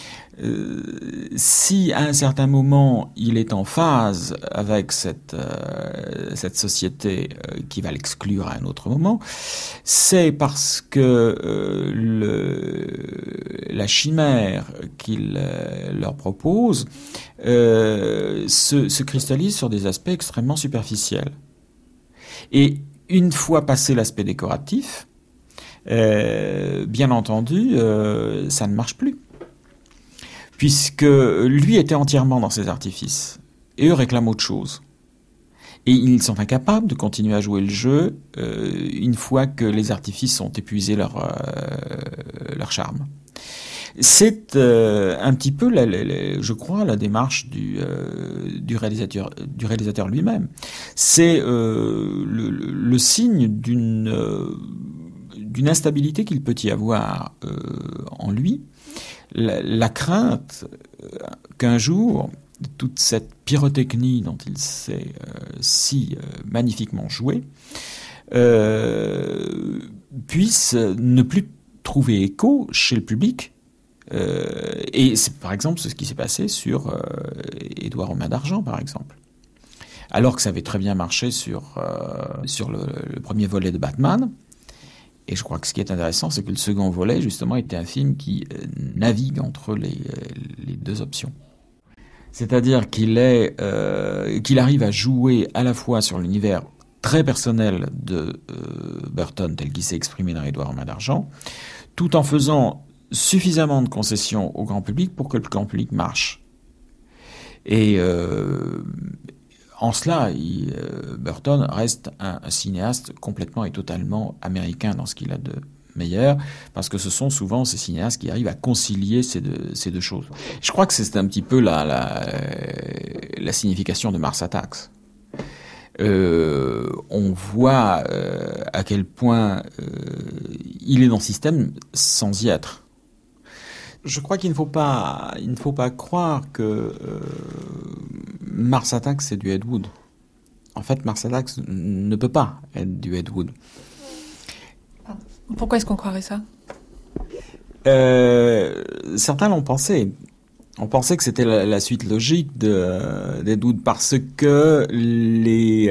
Si à un certain moment il est en phase avec cette société qui va l'exclure à un autre moment, c'est parce que la chimère qu'il leur propose se cristallise sur des aspects extrêmement superficiels. Et une fois passé l'aspect décoratif, bien entendu, ça ne marche plus. Puisque lui était entièrement dans ses artifices. Et eux réclament autre chose. Et ils sont incapables de continuer à jouer le jeu une fois que les artifices ont épuisé leur charme. C'est un petit peu, je crois, la démarche du réalisateur lui-même. C'est le signe d'une instabilité qu'il peut y avoir en lui. La crainte qu'un jour, toute cette pyrotechnie dont il s'est si magnifiquement joué, puisse ne plus trouver écho chez le public. Et c'est par exemple ce qui s'est passé sur Édouard aux mains d'argent, par exemple. Alors que ça avait très bien marché sur le premier volet de Batman. Et je crois que ce qui est intéressant, c'est que le second volet, justement, était un film qui navigue entre les deux options. C'est-à-dire qu'il arrive à jouer à la fois sur l'univers très personnel de Burton, tel qu'il s'est exprimé dans Édouard aux mains d'argent, tout en faisant suffisamment de concessions au grand public pour que le grand public marche. Et en cela, Burton reste un cinéaste complètement et totalement américain dans ce qu'il a de meilleur, parce que ce sont souvent ces cinéastes qui arrivent à concilier ces deux choses. Je crois que c'est un petit peu la signification de Mars Attacks. On voit à quel point il est dans le système sans y être. Je crois qu'il ne faut pas croire que Mars Attacks c'est du Ed Wood. En fait, Mars Attacks ne peut pas être du Ed Wood. Pourquoi est-ce qu'on croirait ça ? Certains l'ont pensé. On pensait que c'était la suite logique d'Ed Wood parce que les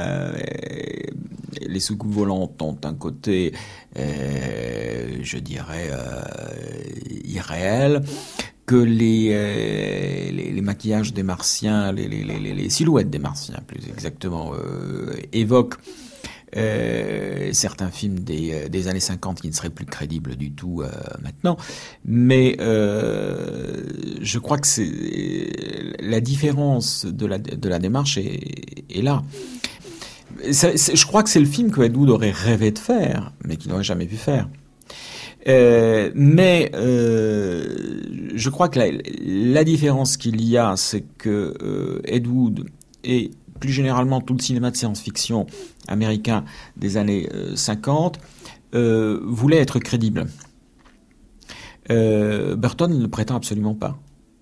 soucoupes volantes ont un côté, je dirais, irréel, que les maquillages des Martiens, les silhouettes des Martiens, plus exactement, évoquent certains films des années 50 qui ne seraient plus crédibles du tout maintenant, mais je crois que c'est la différence de la démarche est là. Je crois que c'est le film que Ed Wood aurait rêvé de faire, mais qu'il n'aurait jamais pu faire. Mais je crois que la différence qu'il y a, c'est que Ed Wood et plus généralement tout le cinéma de science-fiction américain des années 50 voulait être crédible. Burton ne le prétend absolument pas.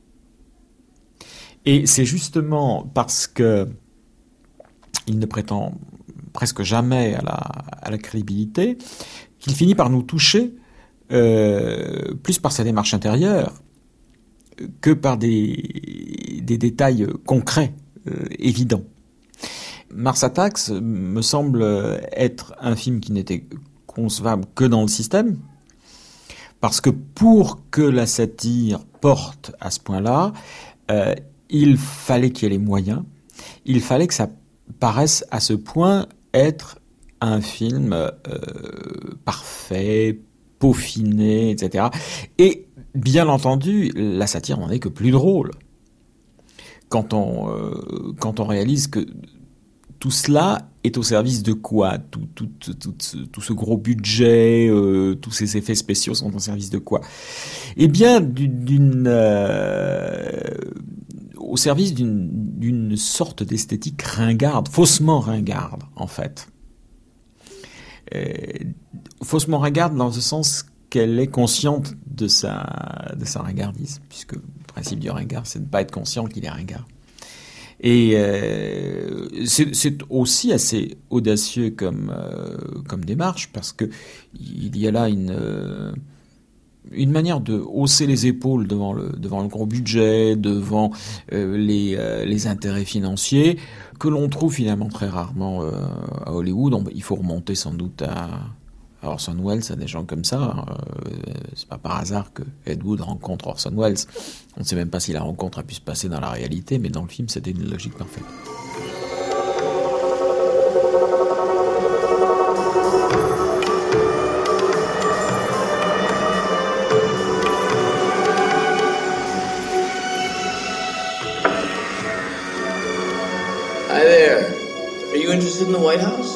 Et c'est justement parce que il ne prétend presque jamais à la crédibilité qu'il finit par nous toucher plus par sa démarche intérieure que par des détails concrets, évidents. Mars Attacks me semble être un film qui n'était concevable que dans le système, parce que pour que la satire porte à ce point-là, il fallait qu'il y ait les moyens, il fallait que ça paraisse à ce point être un film parfait, peaufiné, etc. Et bien entendu, la satire n'en est que plus drôle. Quand on réalise que tout cela est au service de quoi ? Tout ce gros budget, tous ces effets spéciaux sont au service de quoi ? Eh bien, au service d'une sorte d'esthétique ringarde, faussement ringarde, en fait. Faussement ringarde dans le sens qu'elle est consciente de sa ringardise, puisque le principe du ringard, c'est de ne pas être conscient qu'il est ringard. Et c'est aussi assez audacieux comme démarche, parce que il y a là une manière de hausser les épaules devant le gros budget, devant les intérêts financiers, que l'on trouve finalement très rarement à Hollywood. Il faut remonter sans doute à Orson Welles, à des gens comme ça. C'est pas par hasard que Ed Wood rencontre Orson Welles. On ne sait même pas si la rencontre a pu se passer dans la réalité, mais dans le film, c'était une logique parfaite. Hi there. Are you interested in the White House?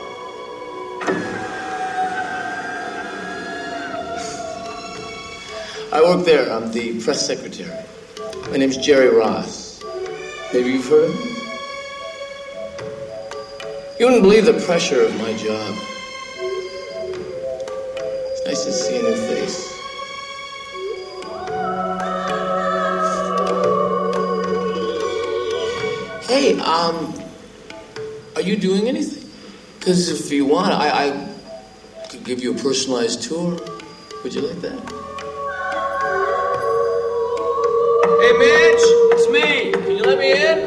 I work there. I'm the press secretary. My name's Jerry Ross. Maybe you've heard of me? You wouldn't believe the pressure of my job. It's nice to see a new face. Hey, are you doing anything? Because if you want, I could give you a personalized tour. Would you like that? Hey, Mitch, it's me. Can you let me in?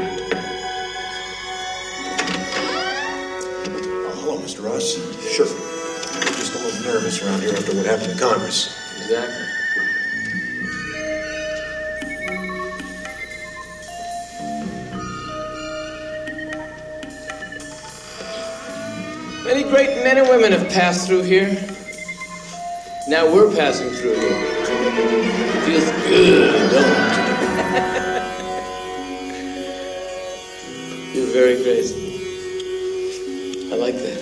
Oh, hello, Mr. Ross. Sure. We're just a little nervous around here after what happened in Congress. Exactly. Many great men and women have passed through here. Now we're passing through here. Feels good, don't it? great. I like that.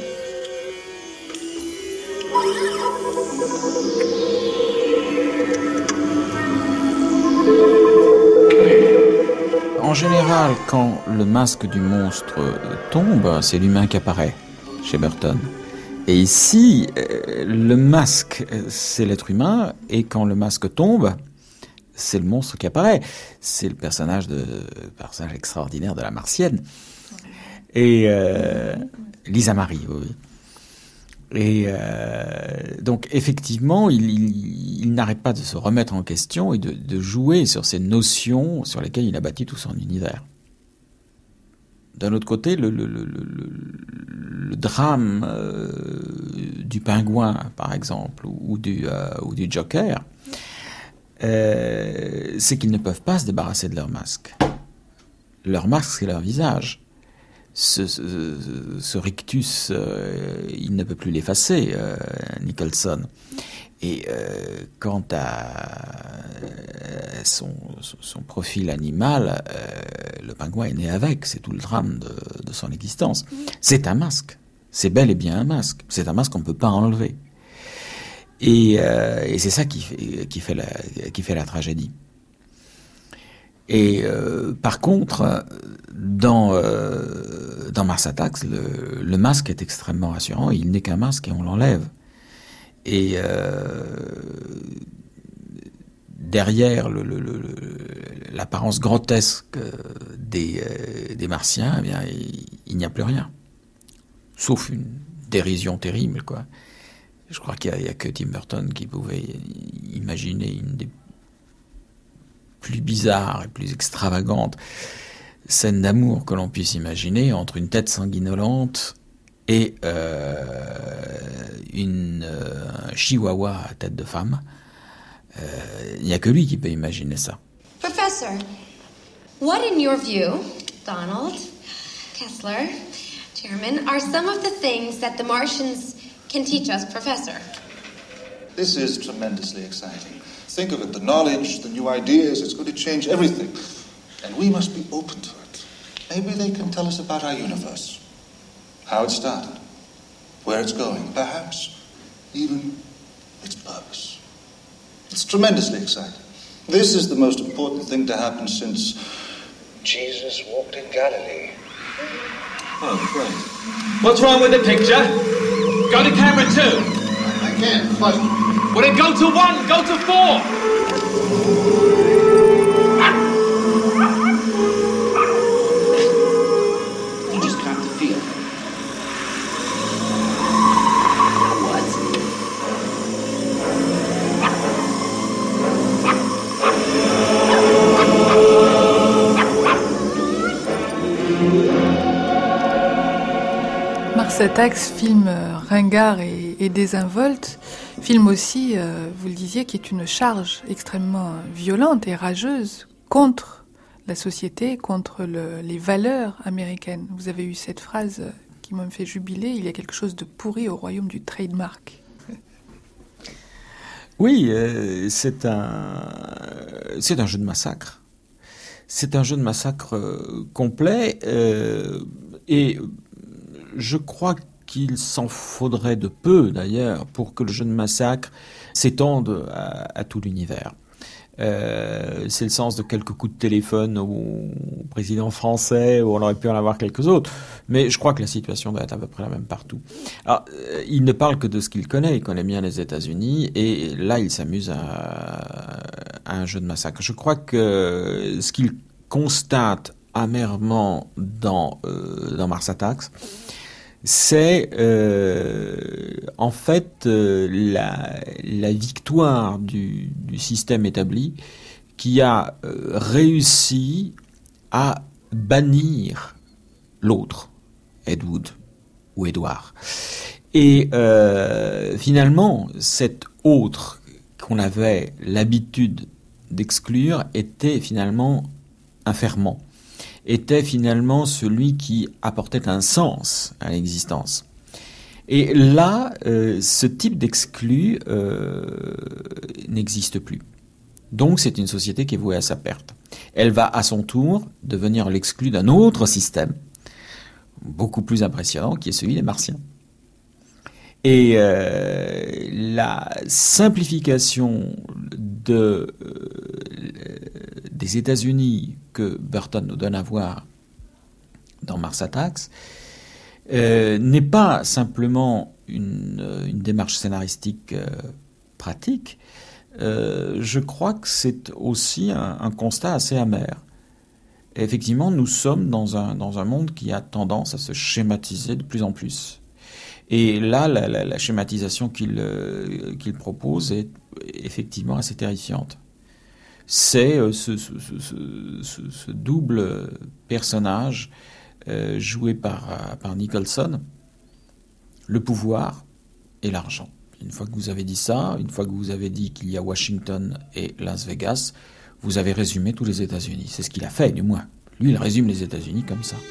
En général, quand le masque du monstre tombe, c'est l'humain qui apparaît chez Burton. Et ici, le masque, c'est l'être humain, et quand le masque tombe, c'est le monstre qui apparaît. C'est le personnage extraordinaire de la Martienne. Et Lisa Marie, oui. Et donc, effectivement, il n'arrête pas de se remettre en question et de jouer sur ces notions sur lesquelles il a bâti tout son univers. D'un autre côté, le drame du pingouin, par exemple, ou du Joker, c'est qu'ils ne peuvent pas se débarrasser de leur masque. Leur masque, c'est leur visage. Ce rictus, il ne peut plus l'effacer, Nicholson. Et quant à son profil animal, le pingouin est né avec, c'est tout le drame de son existence. C'est un masque, c'est bel et bien un masque, c'est un masque qu'on ne peut pas enlever. Et c'est ça qui fait la tragédie. Et par contre, dans Mars Attacks, le masque est extrêmement rassurant. Il n'est qu'un masque et on l'enlève. Et derrière l'apparence grotesque des Martiens, eh bien, il n'y a plus rien, sauf une dérision terrible, quoi. Je crois qu'il n'y a que Tim Burton qui pouvait imaginer une des plus bizarres et plus extravagantes scènes d'amour que l'on puisse imaginer entre une tête sanguinolente et un chihuahua à tête de femme. Il n'y a que lui qui peut imaginer ça. Professor, what in your view, Donald, Kessler, Chairman, are some of the things that the Martians can teach us, Professor? This is tremendously exciting. Think of it, the knowledge, the new ideas, it's going to change everything. And we must be open to it. Maybe they can tell us about our universe. How it started, where it's going, perhaps even its purpose. It's tremendously exciting. This is the most important thing to happen since Jesus walked in Galilee. Oh, great. What's wrong with the picture? Go to camera 2. I can't, but... Well, then go to 1, go to 4. You just have to feel. Mars Attacks, film ringard et désinvolte, film aussi, vous le disiez, qui est une charge extrêmement violente et rageuse contre la société, contre les valeurs américaines. Vous avez eu cette phrase qui m'a fait jubiler, il y a quelque chose de pourri au royaume du trademark. Oui, c'est un jeu de massacre. C'est un jeu de massacre complet et je crois qu'il s'en faudrait de peu, d'ailleurs, pour que le jeu de massacre s'étende à tout l'univers. C'est le sens de quelques coups de téléphone au président français, où on aurait pu en avoir quelques autres. Mais je crois que la situation doit être à peu près la même partout. Alors, il ne parle que de ce qu'il connaît. Il connaît bien les États-Unis. Et là, il s'amuse à un jeu de massacre. Je crois que ce qu'il constate amèrement dans Mars Attacks, c'est en fait la victoire du système établi qui a réussi à bannir l'autre, Ed Wood ou Edward. Et finalement, cet autre qu'on avait l'habitude d'exclure était finalement un ferment, était finalement celui qui apportait un sens à l'existence. Et là, ce type d'exclus n'existe plus. Donc c'est une société qui est vouée à sa perte. Elle va à son tour devenir l'exclu d'un autre système beaucoup plus impressionnant, qui est celui des Martiens. Et la simplification des États-Unis que Burton nous donne à voir dans Mars Attacks n'est pas simplement une démarche scénaristique pratique. Je crois que c'est aussi un constat assez amer. Et effectivement, nous sommes dans un monde qui a tendance à se schématiser de plus en plus. Et là, la schématisation qu'il propose est effectivement assez terrifiante. C'est ce double personnage joué par Nicholson, le pouvoir et l'argent. Une fois que vous avez dit ça, une fois que vous avez dit qu'il y a Washington et Las Vegas, vous avez résumé tous les États-Unis. C'est ce qu'il a fait, du moins. Lui, il résume les États-Unis comme ça.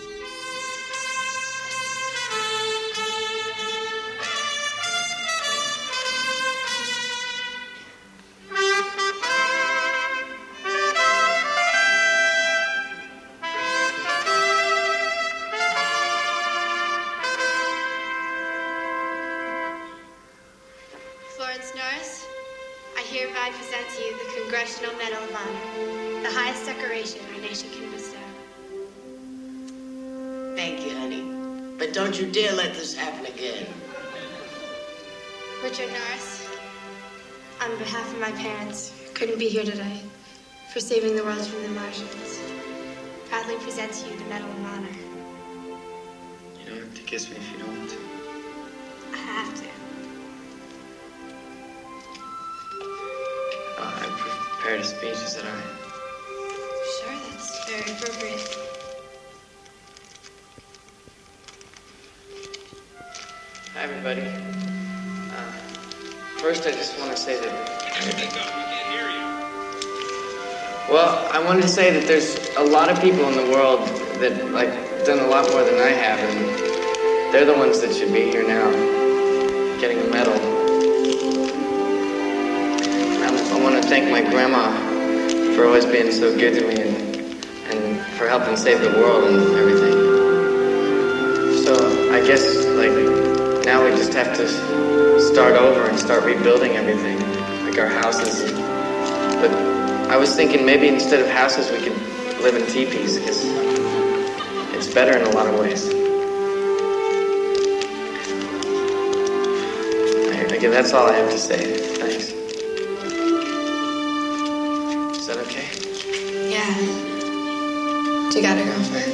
Florence Norris, I hereby present to you the Congressional Medal of Honor, the highest decoration our nation can bestow. Thank you, honey. But don't you dare let this happen again. Richard Norris, on behalf of my parents, who couldn't be here today, for saving the world from the Martians, proudly present to you the Medal of Honor. You don't have to kiss me if you don't want to. I have to. I prepared a speech, is that all right? Sure, that's very appropriate. Hi, everybody. First, I just want to say that... Well, I wanted to say that there's a lot of people in the world that, done a lot more than I have, and they're the ones that should be here now, getting a medal. I want to thank my grandma for always being so good to me and for helping save the world and everything. So, I guess, now we just have to start over and start rebuilding everything, like our houses. But I was thinking maybe instead of houses we could live in teepees, because it's better in a lot of ways. Again, that's all I have to say. Thanks. Is that okay? Yeah. Do you got a girlfriend?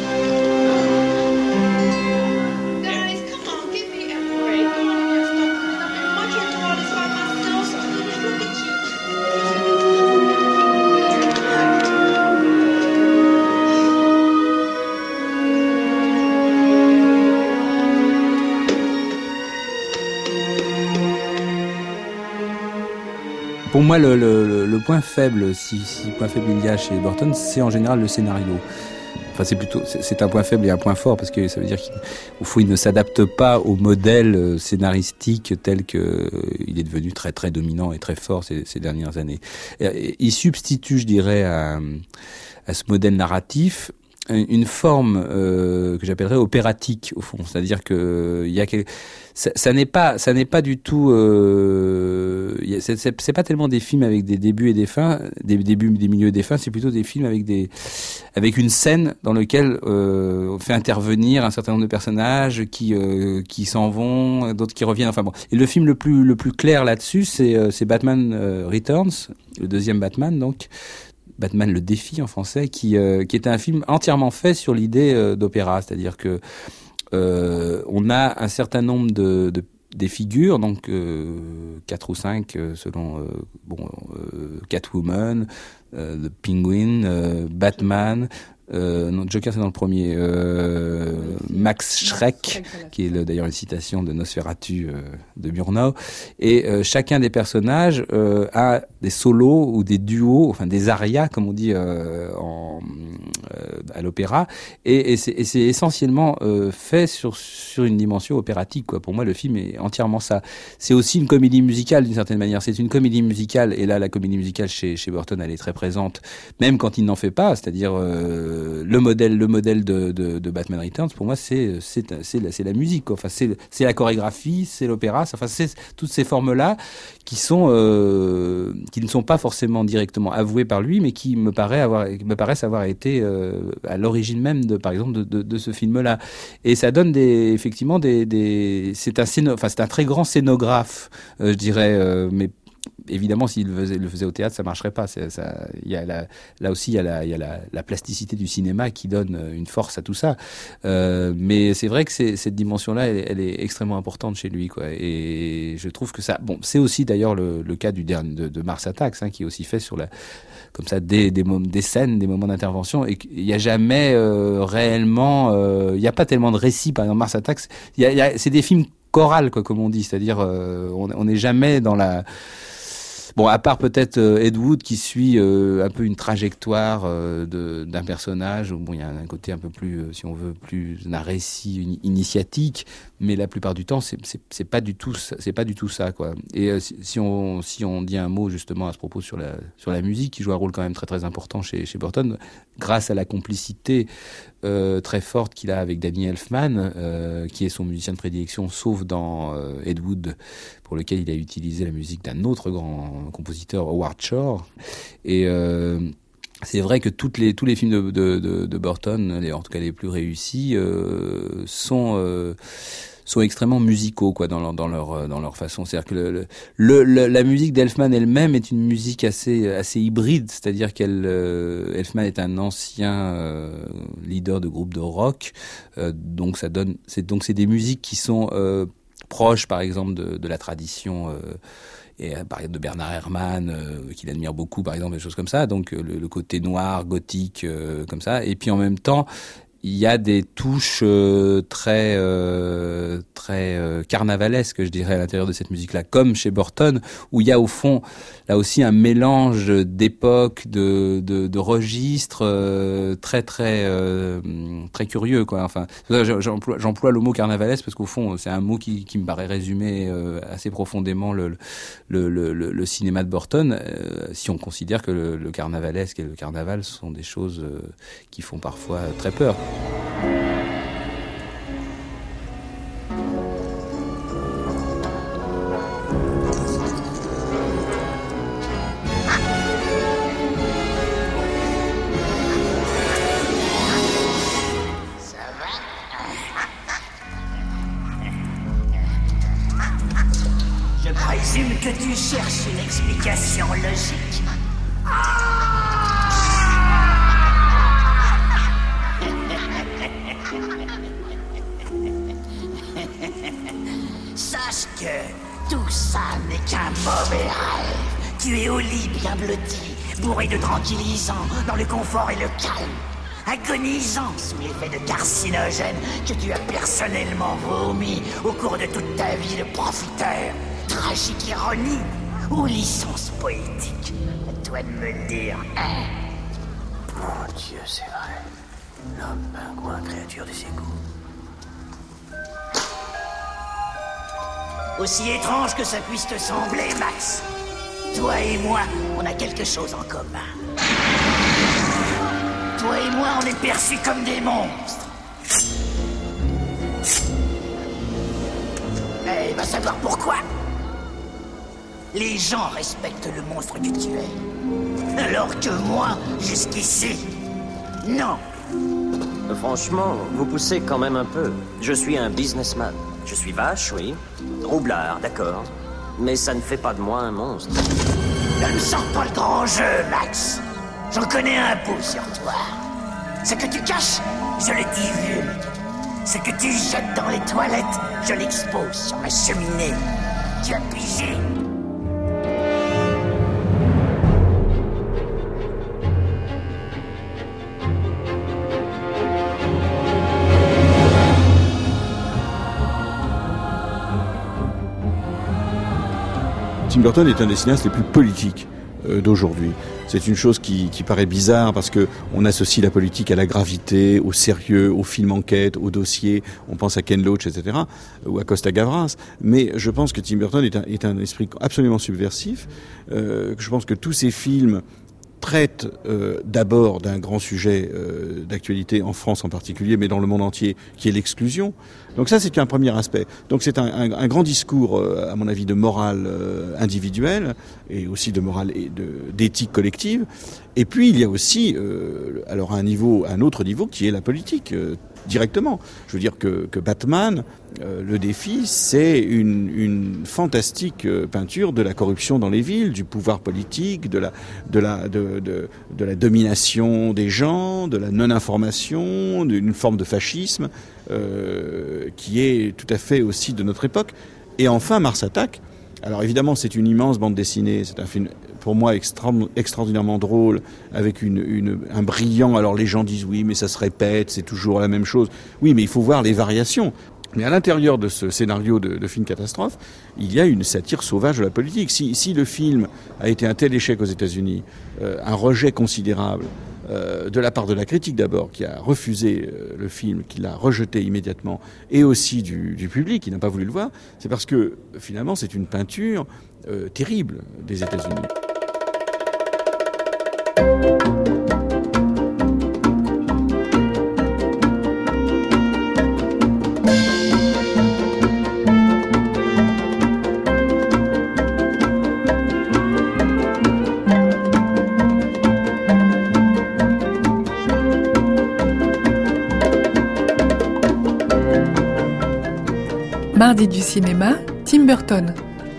Pour moi, le point faible, si point faible il y a chez Burton, c'est en général le scénario. Enfin, c'est un point faible et un point fort, parce que ça veut dire qu'il ne s'adapte pas au modèle scénaristique tel que il est devenu très très dominant et très fort ces dernières années. Il substitue, je dirais, à ce modèle narratif une forme que j'appellerais opératique au fond, c'est-à-dire que il y a ça n'est pas du tout c'est pas tellement des films avec des débuts et des fins, des débuts, des milieux et des fins, c'est plutôt des films avec une scène dans lequel on fait intervenir un certain nombre de personnages qui s'en vont, d'autres qui reviennent, enfin bon. Et le film le plus clair là-dessus, c'est Batman Returns, le deuxième Batman, donc Batman le défi en français, qui est un film entièrement fait sur l'idée d'opéra, c'est-à-dire que on a un certain nombre des figures, donc 4 ou 5 selon Catwoman, The Penguin, Batman, non, Joker c'est dans le premier, Max Schreck, qui est d'ailleurs une citation de Nosferatu de Murnau, et chacun des personnages a des solos ou des duos, enfin des arias comme on dit à l'opéra, et c'est essentiellement fait sur une dimension opératique, quoi. Pour moi, le film est entièrement ça. C'est aussi une comédie musicale d'une certaine manière. C'est une comédie musicale, et là, la comédie musicale chez Burton, elle est très présente, même quand il n'en fait pas. C'est-à-dire le modèle de Batman Returns, pour moi, c'est la musique, quoi. Enfin, c'est la chorégraphie, c'est l'opéra. Enfin, c'est toutes ces formes-là qui ne sont pas forcément directement avouées par lui, mais qui me paraissent avoir été à l'origine même par exemple de ce film-là. Et ça donne effectivement c'est un très grand scénographe, je dirais, mais évidemment, s'il le faisait au théâtre, ça marcherait pas. Là aussi, il y a la plasticité du cinéma qui donne une force à tout ça. Mais c'est vrai que cette dimension-là, elle est extrêmement importante chez lui, quoi. Et je trouve que ça, bon, c'est aussi d'ailleurs le cas de Mars Attacks, hein, qui est aussi fait comme ça, des scènes, des moments d'intervention, et il n'y a jamais réellement, il n'y a pas tellement de récits. Par exemple, Mars Attacks, c'est des films chorales, quoi, comme on dit, c'est-à-dire on n'est jamais dans la... Bon, à part peut-être Ed Wood qui suit un peu une trajectoire d'un personnage, où bon, il y a un côté un peu plus, si on veut, plus un récit initiatique, mais la plupart du temps, c'est pas du tout ça, quoi. Et si on dit un mot justement à ce propos sur la musique, qui joue un rôle quand même très très important chez Burton, grâce à la complicité très forte qu'il a avec Danny Elfman, qui est son musicien de prédilection, sauf dans Ed Wood, pour lequel il a utilisé la musique d'un autre grand compositeur, Howard Shore. Et c'est vrai que tous les films de Burton, en tout cas les plus réussis, sont extrêmement musicaux, quoi, dans leur façon. C'est-à-dire que la musique d'Elfman elle-même est une musique assez hybride, c'est-à-dire Elfman est un ancien leader de groupe de rock, donc c'est des musiques qui sont proches, par exemple, de la tradition et par exemple de Bernard Herrmann, qu'il admire beaucoup, par exemple, des choses comme ça, donc le côté noir, gothique, comme ça, et puis en même temps il y a des touches très carnavalesques, je dirais, à l'intérieur de cette musique-là, comme chez Burton, où il y a au fond là aussi un mélange d'époques, de registres très curieux, quoi. Enfin, j'emploie le mot carnavalesque parce qu'au fond, c'est un mot qui me paraît résumer assez profondément le cinéma de Burton, si on considère que le carnavalesque et le carnaval sont des choses qui font parfois très peur. Je présume que tu cherches une explication logique. Sache que tout ça n'est qu'un mauvais rêve. Tu es au lit bien blotti, bourré de tranquillisants, dans le confort et le calme, agonisant sous l'effet de carcinogènes que tu as personnellement vomi au cours de toute ta vie de profiteur. Tragique ironie ou licence poétique? À toi de me le dire, hein? Mon Dieu, c'est vrai. L'homme pingouin, créature de ses goûts. Aussi étrange que ça puisse te sembler, Max, toi et moi, on a quelque chose en commun. Toi et moi, on est perçus comme des monstres. Eh, va savoir pourquoi. Les gens respectent le monstre que tu es. Alors que moi, jusqu'ici, non. Franchement, vous poussez quand même un peu. Je suis un businessman. Je suis vache, oui. Roublard, d'accord. Mais ça ne fait pas de moi un monstre. Ne me sors pas le grand jeu, Max. J'en connais un bout sur toi. Ce que tu caches, je le divulgue. Ce que tu jettes dans les toilettes, je l'expose sur ma cheminée. Tu as pigé? Tim Burton est un des cinéastes les plus politiques d'aujourd'hui. C'est une chose qui paraît bizarre parce que on associe la politique à la gravité, au sérieux, au film enquête, au dossier. On pense à Ken Loach, etc., ou à Costa Gavras. Mais je pense que Tim Burton est un esprit absolument subversif. Je pense que tous ces films traitent d'abord d'un grand sujet d'actualité en France en particulier, mais dans le monde entier, qui est l'exclusion. Donc ça, c'est un premier aspect. Donc c'est un grand discours, à mon avis, de morale individuelle et aussi de morale et d'éthique collective. Et puis il y a aussi, alors un autre niveau qui est la politique. Directement. Je veux dire que Batman, le défi, c'est une fantastique peinture de la corruption dans les villes, du pouvoir politique, de la domination des gens, de la non-information, d'une forme de fascisme qui est tout à fait aussi de notre époque. Et enfin, Mars Attack. Alors évidemment, c'est une immense bande dessinée, c'est un film pour moi extraordinairement drôle, avec un brillant, alors les gens disent oui mais ça se répète, c'est toujours la même chose. Oui mais il faut voir les variations. Mais à l'intérieur de ce scénario de film catastrophe, il y a une satire sauvage de la politique. Si le film a été un tel échec aux États-Unis, un rejet considérable, de la part de la critique d'abord, qui a refusé le film, qui l'a rejeté immédiatement, et aussi du public qui n'a pas voulu le voir, c'est parce que finalement c'est une peinture terrible des États-Unis. Mardi du cinéma, Tim Burton.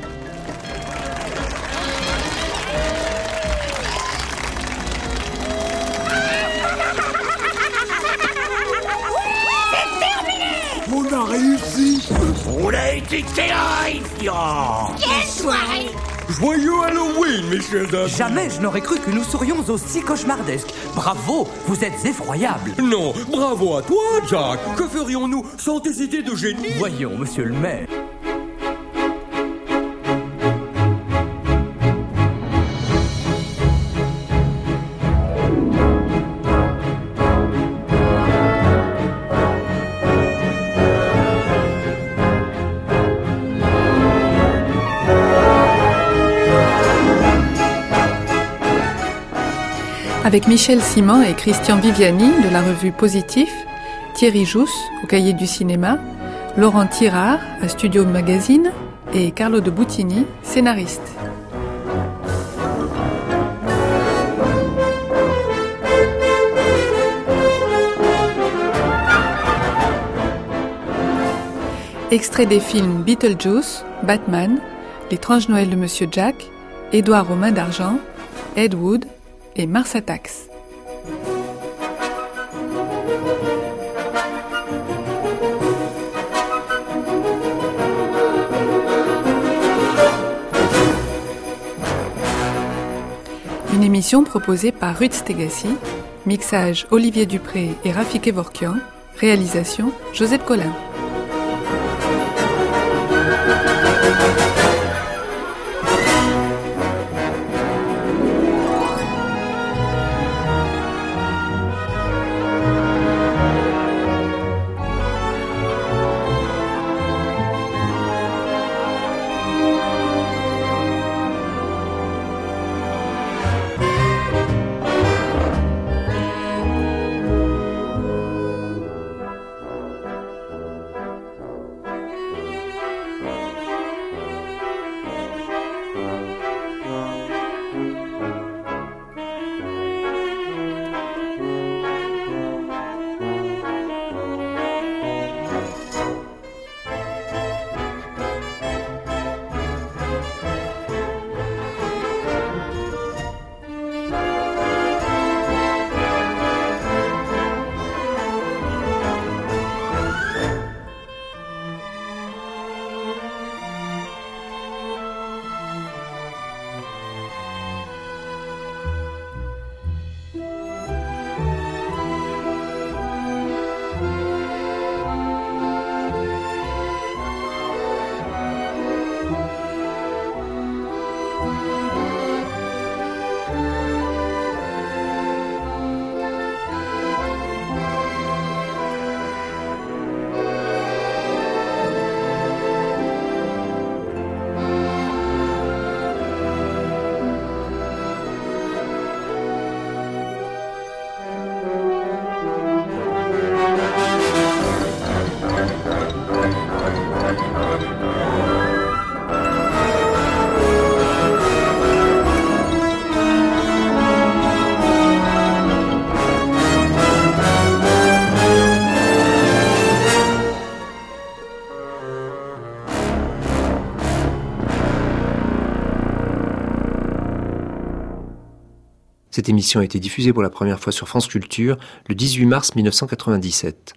On a réussi. On a été terrifiants. Quelle soirée! Joyeux Halloween, mes chers amis. Jamais je n'aurais cru que nous serions aussi cauchemardesques. Bravo, vous êtes effroyables. Non, bravo à toi, Jack. Que ferions-nous sans tes idées de génie? Voyons, monsieur le maire. Avec Michel Simon et Christian Viviani de la revue Positif, Thierry Jousse au Cahier du cinéma, Laurent Tirard à Studio Magazine et Carlo de Buttini, scénariste. Extrait des films Beetlejuice, Batman, L'étrange Noël de Monsieur Jack, Édouard aux mains d'argent, Ed Wood et Mars Attacks. Une émission proposée par Ruth Stegassi, mixage Olivier Dupré et Rafik Kevorkian, réalisation Josette Collin. Cette émission a été diffusée pour la première fois sur France Culture le 18 mars 1997.